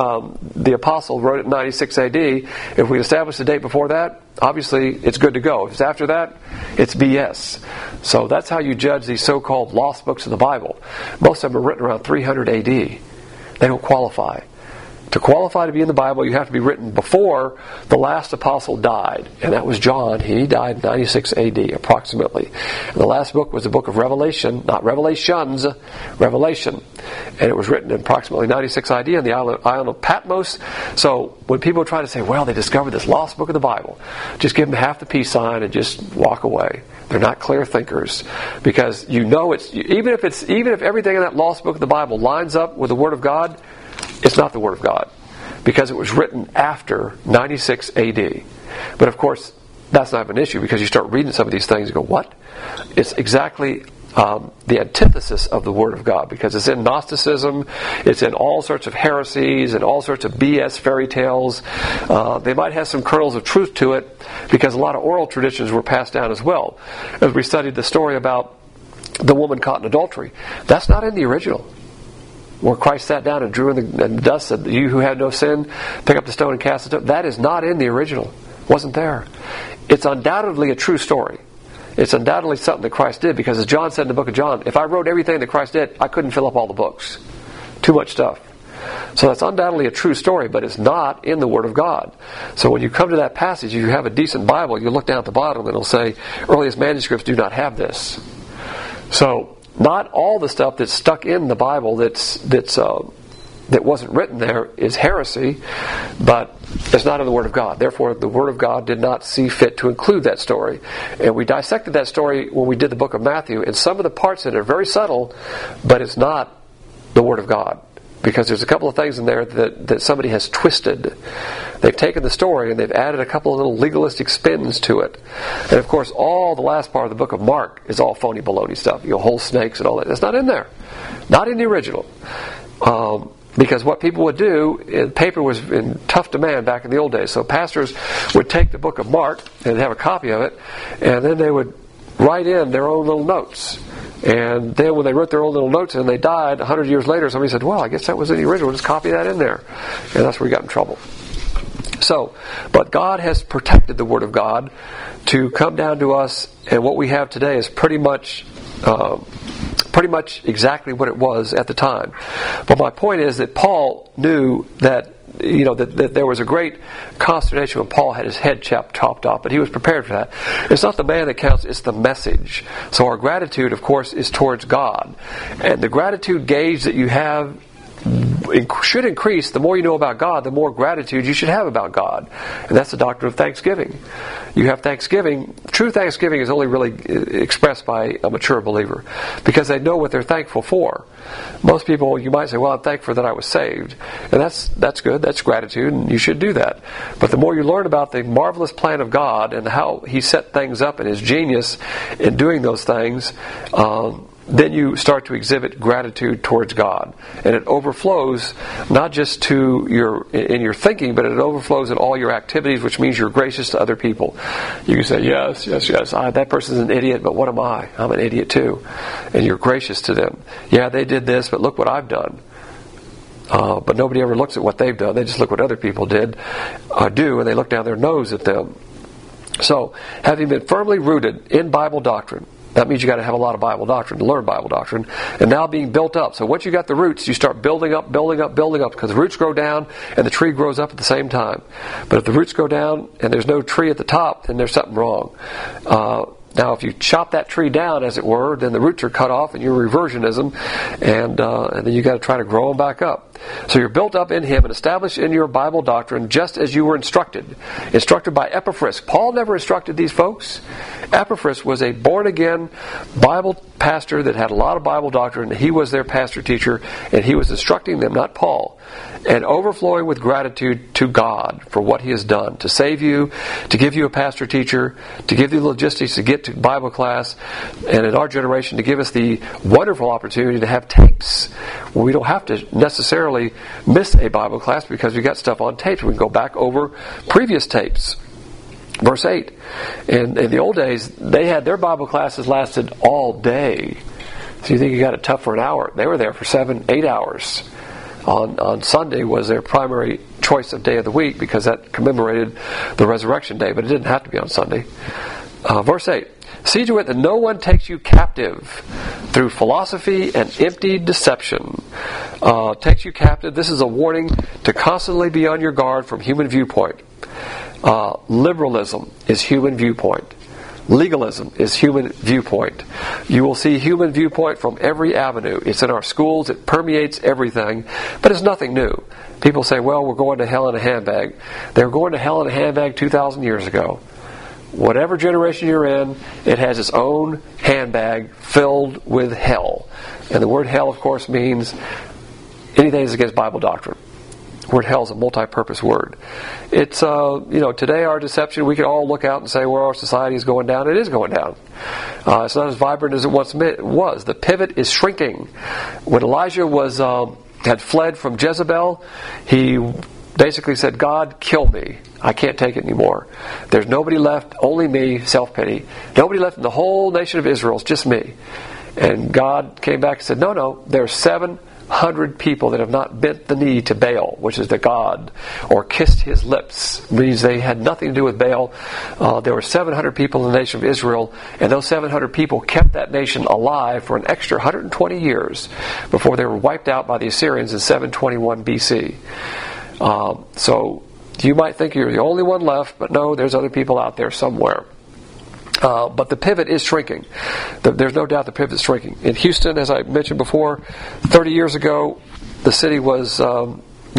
the apostle, wrote it in 96 AD, if we establish the date before that, obviously it's good to go. If it's after that, it's BS. So that's how you judge these so-called lost books of the Bible. Most of them are written around 300 AD. They don't qualify. To qualify to be in the Bible, you have to be written before the last apostle died. And that was John. He died in 96 AD, approximately. And the last book was the book of Revelation, not Revelations, Revelation. And it was written in approximately 96 AD on the island of Patmos. So when people try to say, well, they discovered this lost book of the Bible, just give them half the peace sign and just walk away. They're not clear thinkers, because you know even if everything in that lost book of the Bible lines up with the Word of God, it's not the Word of God, because it was written after 96 AD. But of course, that's not an issue, because you start reading some of these things and go, what? It's exactly the antithesis of the Word of God, because it's in Gnosticism, it's in all sorts of heresies and all sorts of BS fairy tales. They might have some kernels of truth to it, because a lot of oral traditions were passed down as well. As we studied the story about the woman caught in adultery, that's not in the original. Where Christ sat down and drew in the dust, said, you who have no sin, pick up the stone and cast it. That is not in the original. It wasn't there. It's undoubtedly a true story. It's undoubtedly something that Christ did, because as John said in the book of John, if I wrote everything that Christ did, I couldn't fill up all the books. Too much stuff. So that's undoubtedly a true story, but it's not in the Word of God. So when you come to that passage, if you have a decent Bible, you look down at the bottom and it'll say, earliest manuscripts do not have this. So not all the stuff that's stuck in the Bible that wasn't written there is heresy, but it's not in the Word of God. Therefore, the Word of God did not see fit to include that story. And we dissected that story when we did the book of Matthew, and some of the parts in it are very subtle, but it's not the Word of God. Because there's a couple of things in there that somebody has twisted. They've taken the story and they've added a couple of little legalistic spins to it. And of course, all the last part of the book of Mark is all phony baloney stuff. Whole snakes and all that. It's not in there. Not in the original. Because what people would do, paper was in tough demand back in the old days. So pastors would take the book of Mark and have a copy of it, and then they would write in their own little notes. And then when they wrote their own little notes and they died 100 years later, somebody said, well, I guess that was in the original. Just copy that in there. And that's where we got in trouble. So, but God has protected the Word of God to come down to us, and what we have today is pretty much exactly what it was at the time. But my point is that Paul knew that that there was a great consternation when Paul had his head chopped off, but he was prepared for that. It's not the man that counts, it's the message. So our gratitude, of course, is towards God. And the gratitude gauge that you have should increase. The more you know about God, the more gratitude you should have about God. And that's the doctrine of thanksgiving. You have thanksgiving. True thanksgiving is only really expressed by a mature believer, because they know what they're thankful for. Most people, you might say, well, I'm thankful that I was saved. And that's good. That's gratitude, and you should do that. But the more you learn about the marvelous plan of God and how He set things up and His genius in doing those things, then you start to exhibit gratitude towards God. And it overflows not just in your thinking, but it overflows in all your activities, which means you're gracious to other people. You can say, yes, that person's an idiot, but what am I? I'm an idiot too. And you're gracious to them. Yeah, they did this, but look what I've done. But nobody ever looks at what they've done. They just look what other people do, and they look down their nose at them. So, having been firmly rooted in Bible doctrine, that means you got to have a lot of Bible doctrine to learn Bible doctrine, and now being built up. So once you got the roots, you start building up, because the roots grow down and the tree grows up at the same time. But if the roots go down and there's no tree at the top, then there's something wrong. Now, if you chop that tree down, as it were, then the roots are cut off and you're reversionism, and then you got to try to grow them back up. So you're built up in Him and established in your Bible doctrine just as you were instructed by Epaphras. Paul never instructed these folks. Epaphras was a born-again Bible pastor that had a lot of Bible doctrine. He was their pastor teacher, and he was instructing them, not Paul, and overflowing with gratitude to God for what He has done to save you, to give you a pastor teacher, to give you the logistics to get to Bible class, and in our generation to give us the wonderful opportunity to have tapes where we don't have to necessarily miss a Bible class because we got stuff on tapes. We can go back over previous tapes. Verse 8. In the old days, they had their Bible classes lasted all day. So you think you got it tough for an hour. They were there for 7-8 hours. On Sunday was their primary choice of day of the week because that commemorated the resurrection day, but it didn't have to be on Sunday. Verse 8. See to it that no one takes you captive through philosophy and empty deception. Takes you captive. This is a warning to constantly be on your guard from human viewpoint. Liberalism is human viewpoint. Legalism is human viewpoint. You will see human viewpoint from every avenue. It's in our schools. It permeates everything. But it's nothing new. People say, well, we're going to hell in a handbag. They were going to hell in a handbag 2,000 years ago. Whatever generation you're in, it has its own handbag filled with hell. And the word hell, of course, means anything that's against Bible doctrine. The word hell is a multi-purpose word. It's, today our deception, we can all look out and say, well, our society is going down. It is going down. It's not as vibrant as it once was. The pivot is shrinking. When Elijah had fled from Jezebel, he basically said, God, kill me. I can't take it anymore. There's nobody left, only me, self-pity. Nobody left in the whole nation of Israel, it's just me. And God came back and said, no, there's 700 people that have not bent the knee to Baal, which is the god, or kissed his lips. It means they had nothing to do with Baal. There were 700 people in the nation of Israel, and those 700 people kept that nation alive for an extra 120 years before they were wiped out by the Assyrians in 721 BC. So you might think you're the only one left, but no, there's other people out there somewhere. But the pivot is shrinking. There's no doubt the pivot is shrinking. In Houston, as I mentioned before, 30 years ago, the city was, a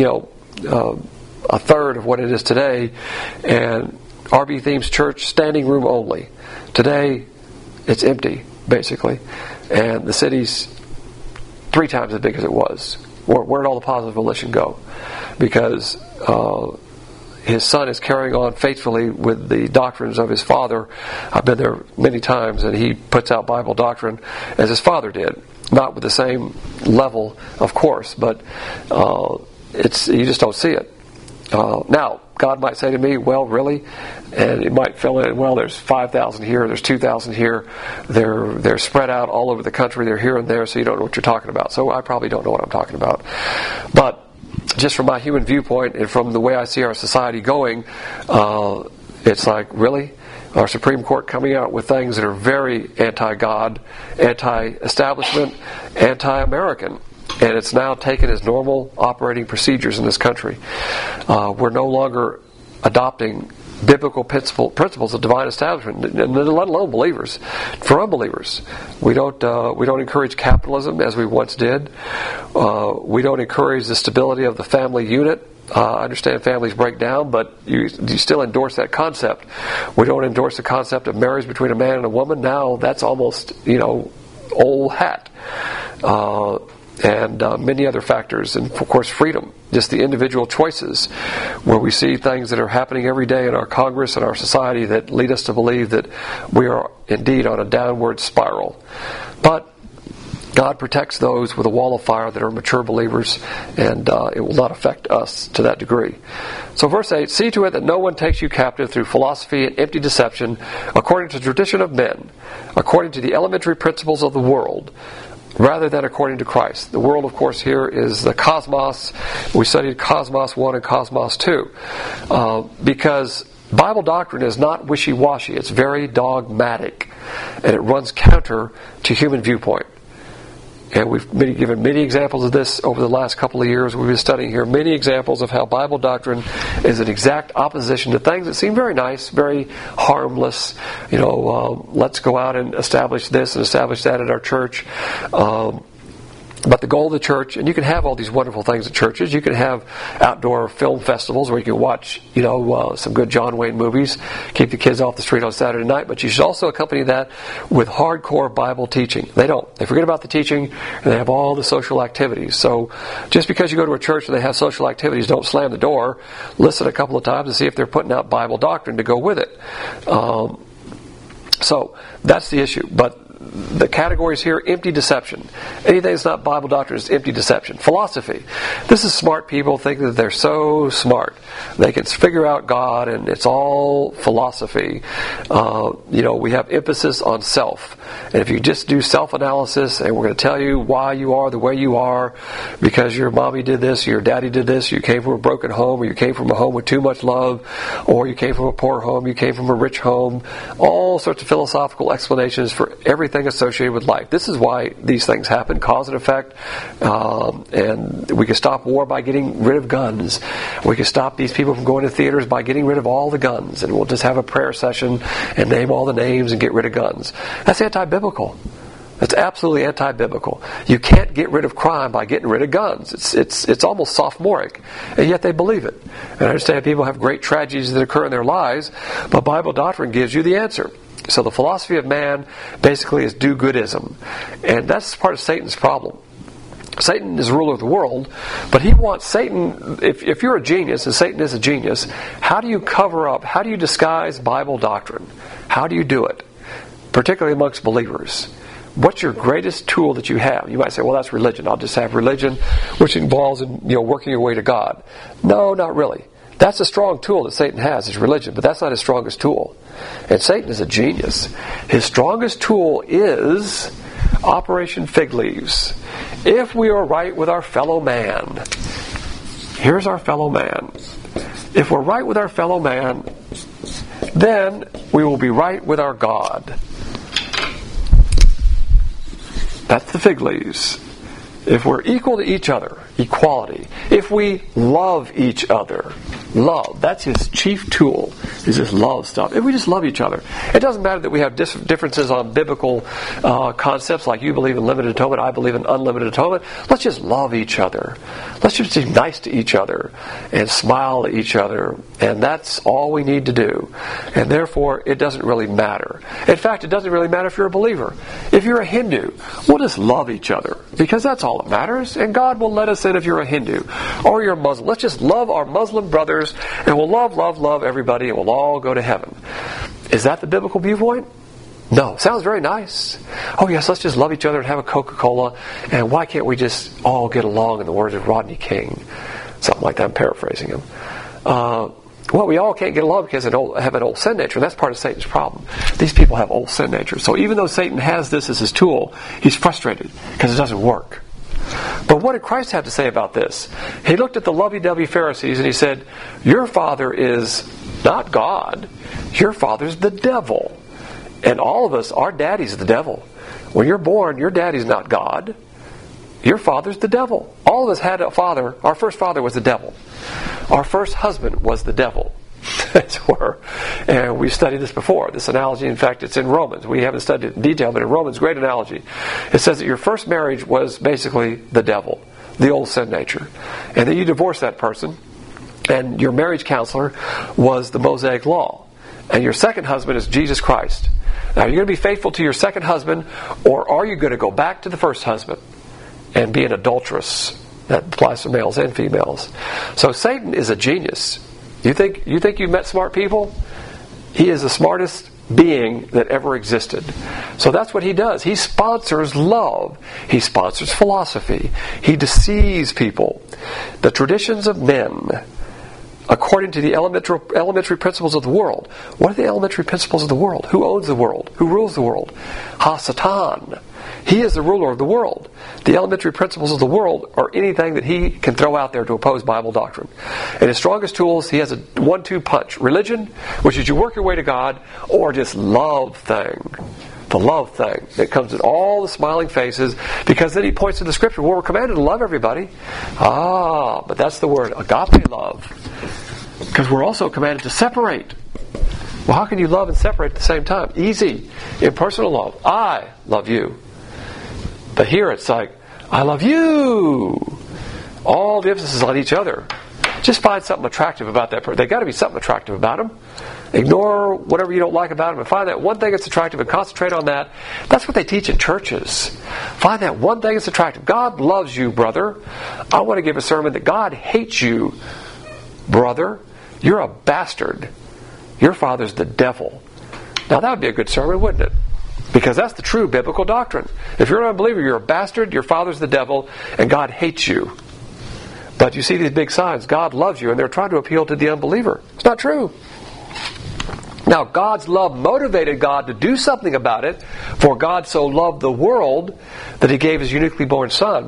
third of what it is today, and RB Themes Church, standing room only. Today, it's empty, basically, and the city's 3 times as big as it was. Where'd all the positive volition go? Because his son is carrying on faithfully with the doctrines of his father. I've been there many times, and he puts out Bible doctrine as his father did. Not with the same level, of course, but you just don't see it. Now, God might say to me, well, really? And it might fill in, well, there's 5,000 here, there's 2,000 here. They're spread out all over the country. They're here and there, so you don't know what you're talking about. So I probably don't know what I'm talking about. But just from my human viewpoint and from the way I see our society going, it's like, really? Our Supreme Court coming out with things that are very anti-God, anti-establishment, anti-American. And it's now taken as normal operating procedures in this country. We're no longer adopting biblical principles of divine establishment, and let alone believers. For unbelievers, we don't encourage capitalism as we once did. We don't encourage the stability of the family unit. I understand families break down, but you still endorse that concept. We don't endorse the concept of marriage between a man and a woman. Now that's almost old hat. And many other factors, and of course freedom, just the individual choices, where we see things that are happening every day in our Congress and our society that lead us to believe that we are indeed on a downward spiral. But God protects those with a wall of fire that are mature believers, and it will not affect us to that degree. So verse 8, see to it that no one takes you captive through philosophy and empty deception, according to the tradition of men, according to the elementary principles of the world, rather than according to Christ. The world, of course, here is the cosmos. We studied Cosmos 1 and Cosmos 2. Because Bible doctrine is not wishy-washy. It's very dogmatic. And it runs counter to human viewpoint. And we've given many examples of this over the last couple of years. We've been studying here many examples of how Bible doctrine is an exact opposition to things that seem very nice, very harmless. Let's go out and establish this and establish that at our church. But the goal of the church, and you can have all these wonderful things at churches. You can have outdoor film festivals where you can watch, some good John Wayne movies, keep the kids off the street on Saturday night. But you should also accompany that with hardcore Bible teaching. They don't. They forget about the teaching, and they have all the social activities. So just because you go to a church and they have social activities, don't slam the door. Listen a couple of times and see if they're putting out Bible doctrine to go with it. So that's the issue. But the categories here, empty deception. Anything that's not Bible doctrine is empty deception. Philosophy. This is smart people thinking that they're so smart. They can figure out God, and it's all philosophy. We have emphasis on self. And if you just do self-analysis, and we're going to tell you why you are the way you are, because your mommy did this, your daddy did this, you came from a broken home, or you came from a home with too much love, or you came from a poor home, you came from a rich home, all sorts of philosophical explanations for everything associated with life. This is why these things happen, cause and effect. And we can stop war by getting rid of guns. We can stop these people from going to theaters by getting rid of all the guns. And we'll just have a prayer session and name all the names and get rid of guns. That's anti-biblical. That's absolutely anti-biblical. You can't get rid of crime by getting rid of guns. It's almost sophomoric, and yet they believe it. And I understand people have great tragedies that occur in their lives, but Bible doctrine gives you the answer. So the philosophy of man basically is do-goodism. And that's part of Satan's problem. Satan is ruler of the world, but he wants Satan, if you're a genius, and Satan is a genius, how do you cover up, how do you disguise Bible doctrine? How do you do it? Particularly amongst believers. What's your greatest tool that you have? You might say, well, that's religion. I'll just have religion, which involves working your way to God. No, not really. That's a strong tool that Satan has, is religion, but that's not his strongest tool. And Satan is a genius. His strongest tool is Operation Fig Leaves. If we are right with our fellow man, here's our fellow man. If we're right with our fellow man, then we will be right with our God. That's the fig leaves. If we're equal to each other, equality. If we love each other, love. That's his chief tool, is this love stuff. If we just love each other. It doesn't matter that we have differences on biblical concepts, like you believe in limited atonement, I believe in unlimited atonement. Let's just love each other. Let's just be nice to each other and smile at each other. And that's all we need to do. And therefore, it doesn't really matter. In fact, it doesn't really matter if you're a believer. If you're a Hindu, we'll just love each other, because that's all that matters. And God will let us in if you're a Hindu or you're a Muslim. Let's just love our Muslim brothers, and we'll love everybody, and we'll all go to heaven. Is that the biblical viewpoint? No. Sounds very nice. Oh yes, let's just love each other and have a Coca-Cola, and why can't we just all get along, in the words of Rodney King? Something like that. I'm paraphrasing him. Well, we all can't get along because they have an old sin nature, and that's part of Satan's problem. These people have old sin nature. So even though Satan has this as his tool, he's frustrated because it doesn't work. But what did Christ have to say about this? He looked at the lovey-dovey Pharisees and he said, your father is not God. Your father's the devil. And all of us, our daddy's the devil. When you're born, your daddy's not God. Your father's the devil. All of us had a father. Our first father was the devil. Our first husband was the devil. As it were. And we studied this before. This analogy, in fact, it's in Romans. We haven't studied it in detail, but in Romans, great analogy. It says that your first marriage was basically the devil, the old sin nature. And then you divorced that person, and your marriage counselor was the Mosaic Law. And your second husband is Jesus Christ. Now, are you going to be faithful to your second husband, or are you going to go back to the first husband and be an adulteress? That applies to males and females. So Satan is a genius. You think you've met smart people? He is the smartest being that ever existed. So that's what he does. He sponsors love. He sponsors philosophy. He deceives people. The traditions of men, according to the elementary principles of the world. What are the elementary principles of the world? Who owns the world? Who rules the world? Ha-Satan. He is the ruler of the world. The elementary principles of the world are anything that he can throw out there to oppose Bible doctrine. And his strongest tools, he has a 1-2 punch. Religion, which is you work your way to God, or just love thing. The love thing that comes in all the smiling faces, because then he points to the Scripture. Well, we're commanded to love everybody. But that's the word, agape love. Because we're also commanded to separate. Well, how can you love and separate at the same time? Easy. Impersonal love. I love you. But here it's like, I love you. All the emphasis is on each other. Just find something attractive about that person. There's got to be something attractive about them. Ignore whatever you don't like about them and find that one thing that's attractive and concentrate on that. That's what they teach in churches. Find that one thing that's attractive. God loves you, brother. I want to give a sermon that God hates you, brother. You're a bastard. Your father's the devil. Now that would be a good sermon, wouldn't it? Because that's the true biblical doctrine. If you're an unbeliever, you're a bastard, your father's the devil, and God hates you. But you see these big signs. God loves you, and they're trying to appeal to the unbeliever. It's not true. Now, God's love motivated God to do something about it. For God so loved the world that He gave His uniquely born Son.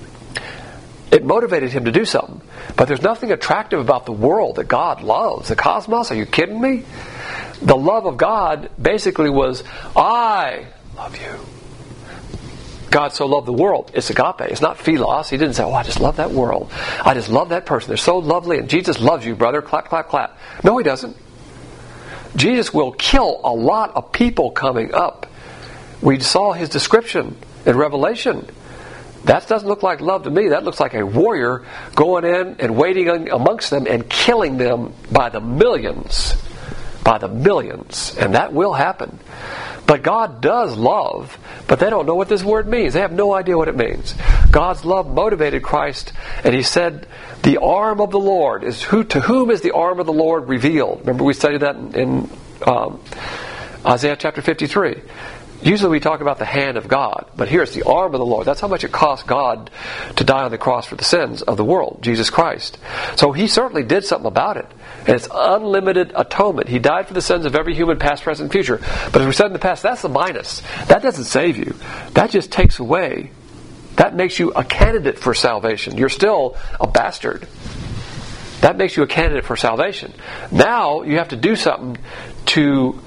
It motivated Him to do something. But there's nothing attractive about the world that God loves. The cosmos? Are you kidding me? The love of God basically was, I love you. God so loved the world. It's agape. It's not philos. He didn't say, I just love that world. I just love that person. They're so lovely, and Jesus loves you, brother. Clap, clap, clap. No, He doesn't. Jesus will kill a lot of people coming up. We saw His description in Revelation. That doesn't look like love to me. That looks like a warrior going in and waiting amongst them and killing them by the millions. By the millions. And that will happen. But God does love, but they don't know what this word means. They have no idea what it means. God's love motivated Christ, and He said, the arm of the Lord is to whom is the arm of the Lord revealed? Remember we studied that in Isaiah chapter 53. Usually we talk about the hand of God, but here it's the arm of the Lord. That's how much it cost God to die on the cross for the sins of the world, Jesus Christ. So He certainly did something about it. And it's unlimited atonement. He died for the sins of every human, past, present, and future. But as we said in the past, that's the minus. That doesn't save you. That just takes away. That makes you a candidate for salvation. You're still a bastard. That makes you a candidate for salvation. Now you have to do something to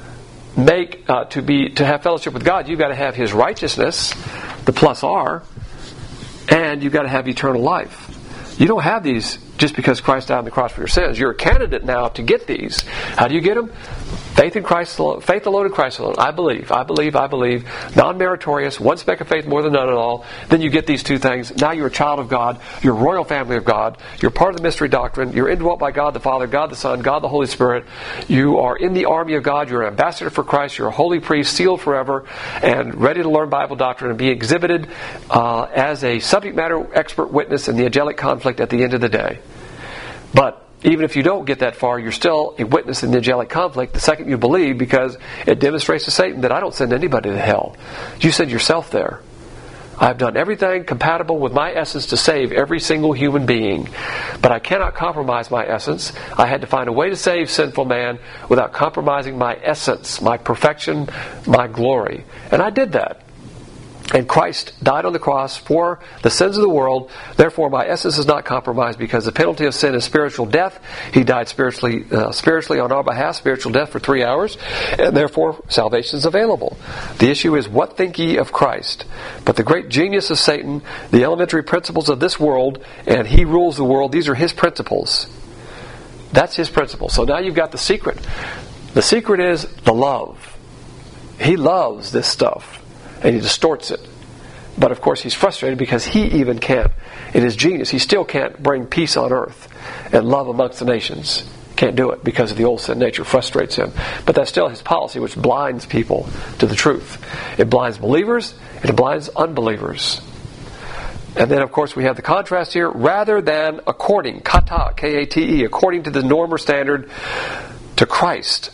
to have fellowship with God. You've got to have His righteousness, the plus R, and you've got to have eternal life. You don't have these just because Christ died on the cross for your sins. You're a candidate now to get these. How do you get them? Faith in Christ alone. Faith alone in Christ alone. I believe. Non-meritorious. One speck of faith more than none at all. Then you get these two things. Now you're a child of God. You're a royal family of God. You're part of the mystery doctrine. You're indwelt by God the Father, God the Son, God the Holy Spirit. You are in the army of God. You're an ambassador for Christ. You're a holy priest, sealed forever, and ready to learn Bible doctrine and be exhibited as a subject matter expert witness in the angelic conflict at the end of the day. But even if you don't get that far, you're still a witness in the angelic conflict the second you believe, because it demonstrates to Satan that I don't send anybody to hell. You send yourself there. I've done everything compatible with my essence to save every single human being. But I cannot compromise my essence. I had to find a way to save sinful man without compromising my essence, my perfection, my glory. And I did that. And Christ died on the cross for the sins of the world. Therefore, my essence is not compromised, because the penalty of sin is spiritual death. He died spiritually on our behalf, spiritual death for 3 hours, and therefore salvation is available. The issue is, what think ye of Christ? But the great genius of Satan, the elementary principles of this world, and he rules the world, these are his principles. That's his principle. So now you've got the secret. The secret is the love. He loves this stuff. And he distorts it. But of course he's frustrated because he even can't, in his genius, he still can't bring peace on earth and love amongst the nations. Can't do it because of the old sin nature. Frustrates him. But that's still his policy, which blinds people to the truth. It blinds believers and it blinds unbelievers. And then of course we have the contrast here. Rather than according, kata, K-A-T-E, according to the norm or standard to Christ,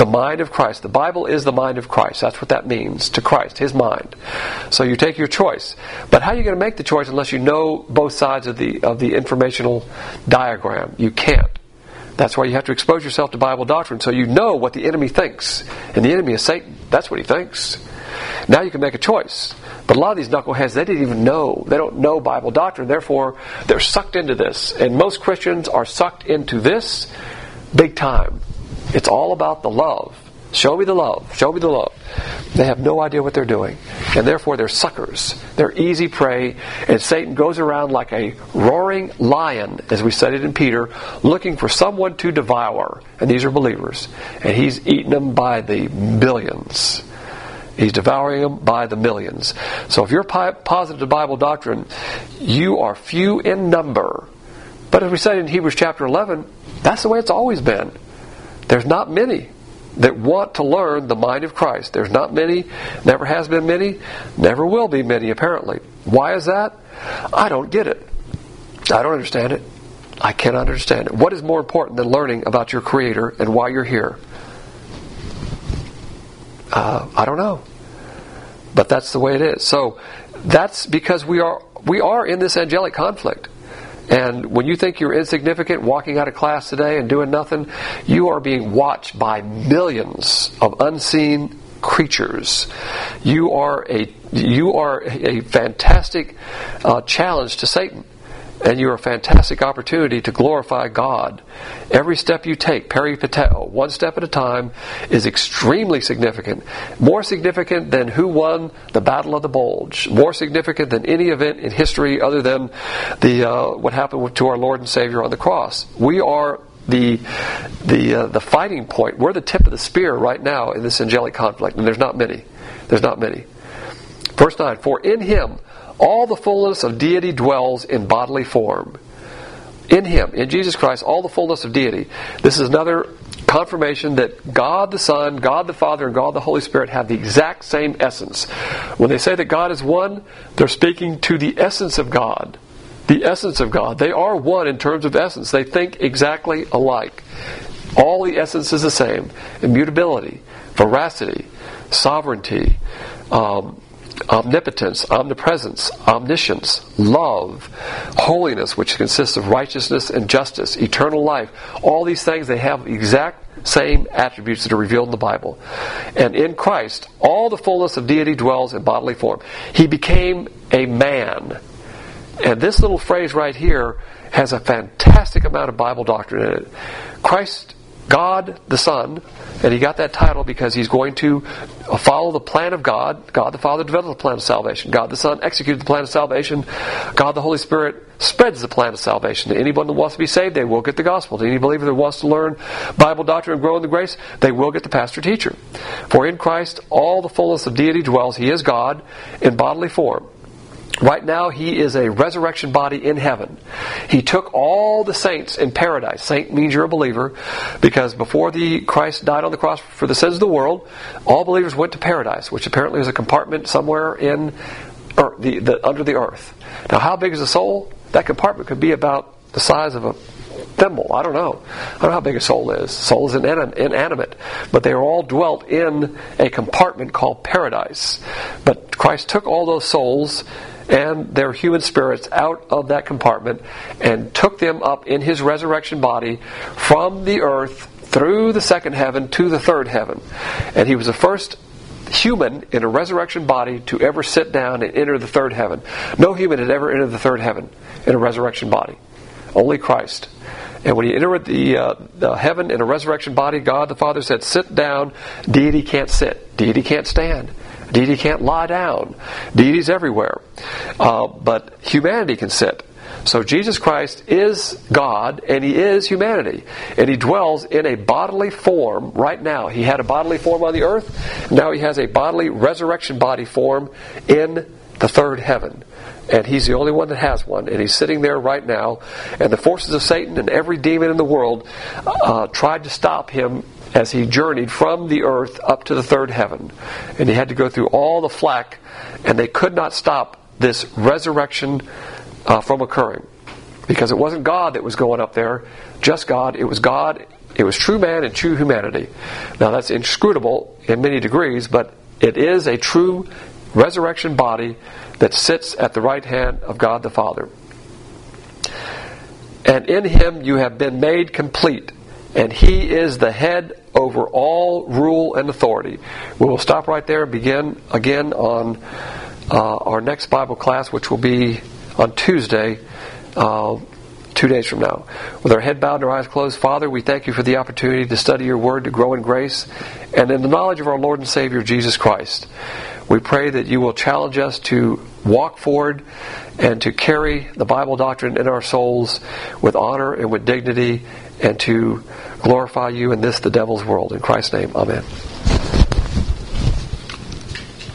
The mind of Christ. The Bible is the mind of Christ. That's what that means, to Christ, His mind. So you take your choice. But how are you going to make the choice unless you know both sides of the informational diagram? You can't. That's why you have to expose yourself to Bible doctrine so you know what the enemy thinks. And the enemy is Satan. That's what he thinks. Now you can make a choice. But a lot of these knuckleheads, they didn't even know. They don't know Bible doctrine. Therefore, they're sucked into this. And most Christians are sucked into this big time. It's all about the love. Show me the love. Show me the love. They have no idea what they're doing. And therefore they're suckers. They're easy prey. And Satan goes around like a roaring lion, as we studied in Peter, looking for someone to devour. And these are believers. And he's eating them by the millions. He's devouring them by the millions. So if you're positive to Bible doctrine, you are few in number. But as we said in Hebrews chapter 11, that's the way it's always been. There's not many that want to learn the mind of Christ. There's not many, never has been many, never will be many apparently. Why is that? I don't get it. I don't understand it. I cannot understand it. What is more important than learning about your Creator and why you're here? I don't know. But that's the way it is. So that's because we are in this angelic conflict. And when you think you're insignificant, walking out of class today and doing nothing, you are being watched by millions of unseen creatures. You are a fantastic challenge to Satan. And you're a fantastic opportunity to glorify God. Every step you take, peripateo, one step at a time, is extremely significant. More significant than who won the Battle of the Bulge. More significant than any event in history other than what happened to our Lord and Savior on the cross. We are the fighting point. We're the tip of the spear right now in this angelic conflict. And there's not many. There's not many. Verse 9, for in Him all the fullness of deity dwells in bodily form. In Him, in Jesus Christ, all the fullness of deity. This is another confirmation that God the Son, God the Father, and God the Holy Spirit have the exact same essence. When they say that God is one, they're speaking to the essence of God. The essence of God. They are one in terms of essence. They think exactly alike. All the essence is the same. Immutability, veracity, sovereignty, omnipotence, omnipresence, omniscience, love, holiness, which consists of righteousness and justice, eternal life. All these things, they have the exact same attributes that are revealed in the Bible. And in Christ, all the fullness of deity dwells in bodily form. He became a man. And this little phrase right here has a fantastic amount of Bible doctrine in it. Christ, God the Son, and He got that title because He's going to follow the plan of God. God the Father developed the plan of salvation. God the Son executed the plan of salvation. God the Holy Spirit spreads the plan of salvation. To anyone that wants to be saved, they will get the gospel. To any believer that wants to learn Bible doctrine and grow in the grace, they will get the pastor-teacher. For in Christ all the fullness of deity dwells. He is God in bodily form. Right now, He is a resurrection body in heaven. He took all the saints in paradise. Saint means you're a believer, because before Christ died on the cross for the sins of the world, all believers went to paradise, which apparently is a compartment somewhere in under the earth. Now, how big is a soul? That compartment could be about the size of a thimble. I don't know. I don't know how big a soul is. Soul is inanimate. But they are all dwelt in a compartment called paradise. But Christ took all those souls and their human spirits out of that compartment and took them up in His resurrection body from the earth through the second heaven to the third heaven. And He was the first human in a resurrection body to ever sit down and enter the third heaven. No human had ever entered the third heaven in a resurrection body. Only Christ. And when He entered the heaven in a resurrection body, God the Father said, sit down. Deity can't sit. Deity can't stand. Deity can't lie down. Deity's everywhere. But humanity can sit. So Jesus Christ is God, and He is humanity. And He dwells in a bodily form right now. He had a bodily form on the earth. Now He has a bodily resurrection body form in the third heaven. And He's the only one that has one. And He's sitting there right now. And the forces of Satan and every demon in the world tried to stop Him as He journeyed from the earth up to the third heaven. And He had to go through all the flack, and they could not stop this resurrection from occurring. Because it wasn't God that was going up there, just God. It was God It was true man and true humanity. Now that's inscrutable in many degrees, but it is a true resurrection body that sits at the right hand of God the Father. And in Him you have been made complete, and He is the head over all rule and authority. We will stop right there and begin again on our next Bible class, which will be on Tuesday, 2 days from now. With our head bowed and our eyes closed, Father, we thank You for the opportunity to study Your Word, to grow in grace and in the knowledge of our Lord and Savior Jesus Christ. We pray that You will challenge us to walk forward and to carry the Bible doctrine in our souls with honor and with dignity, and to glorify You in this, the devil's world. In Christ's name, amen.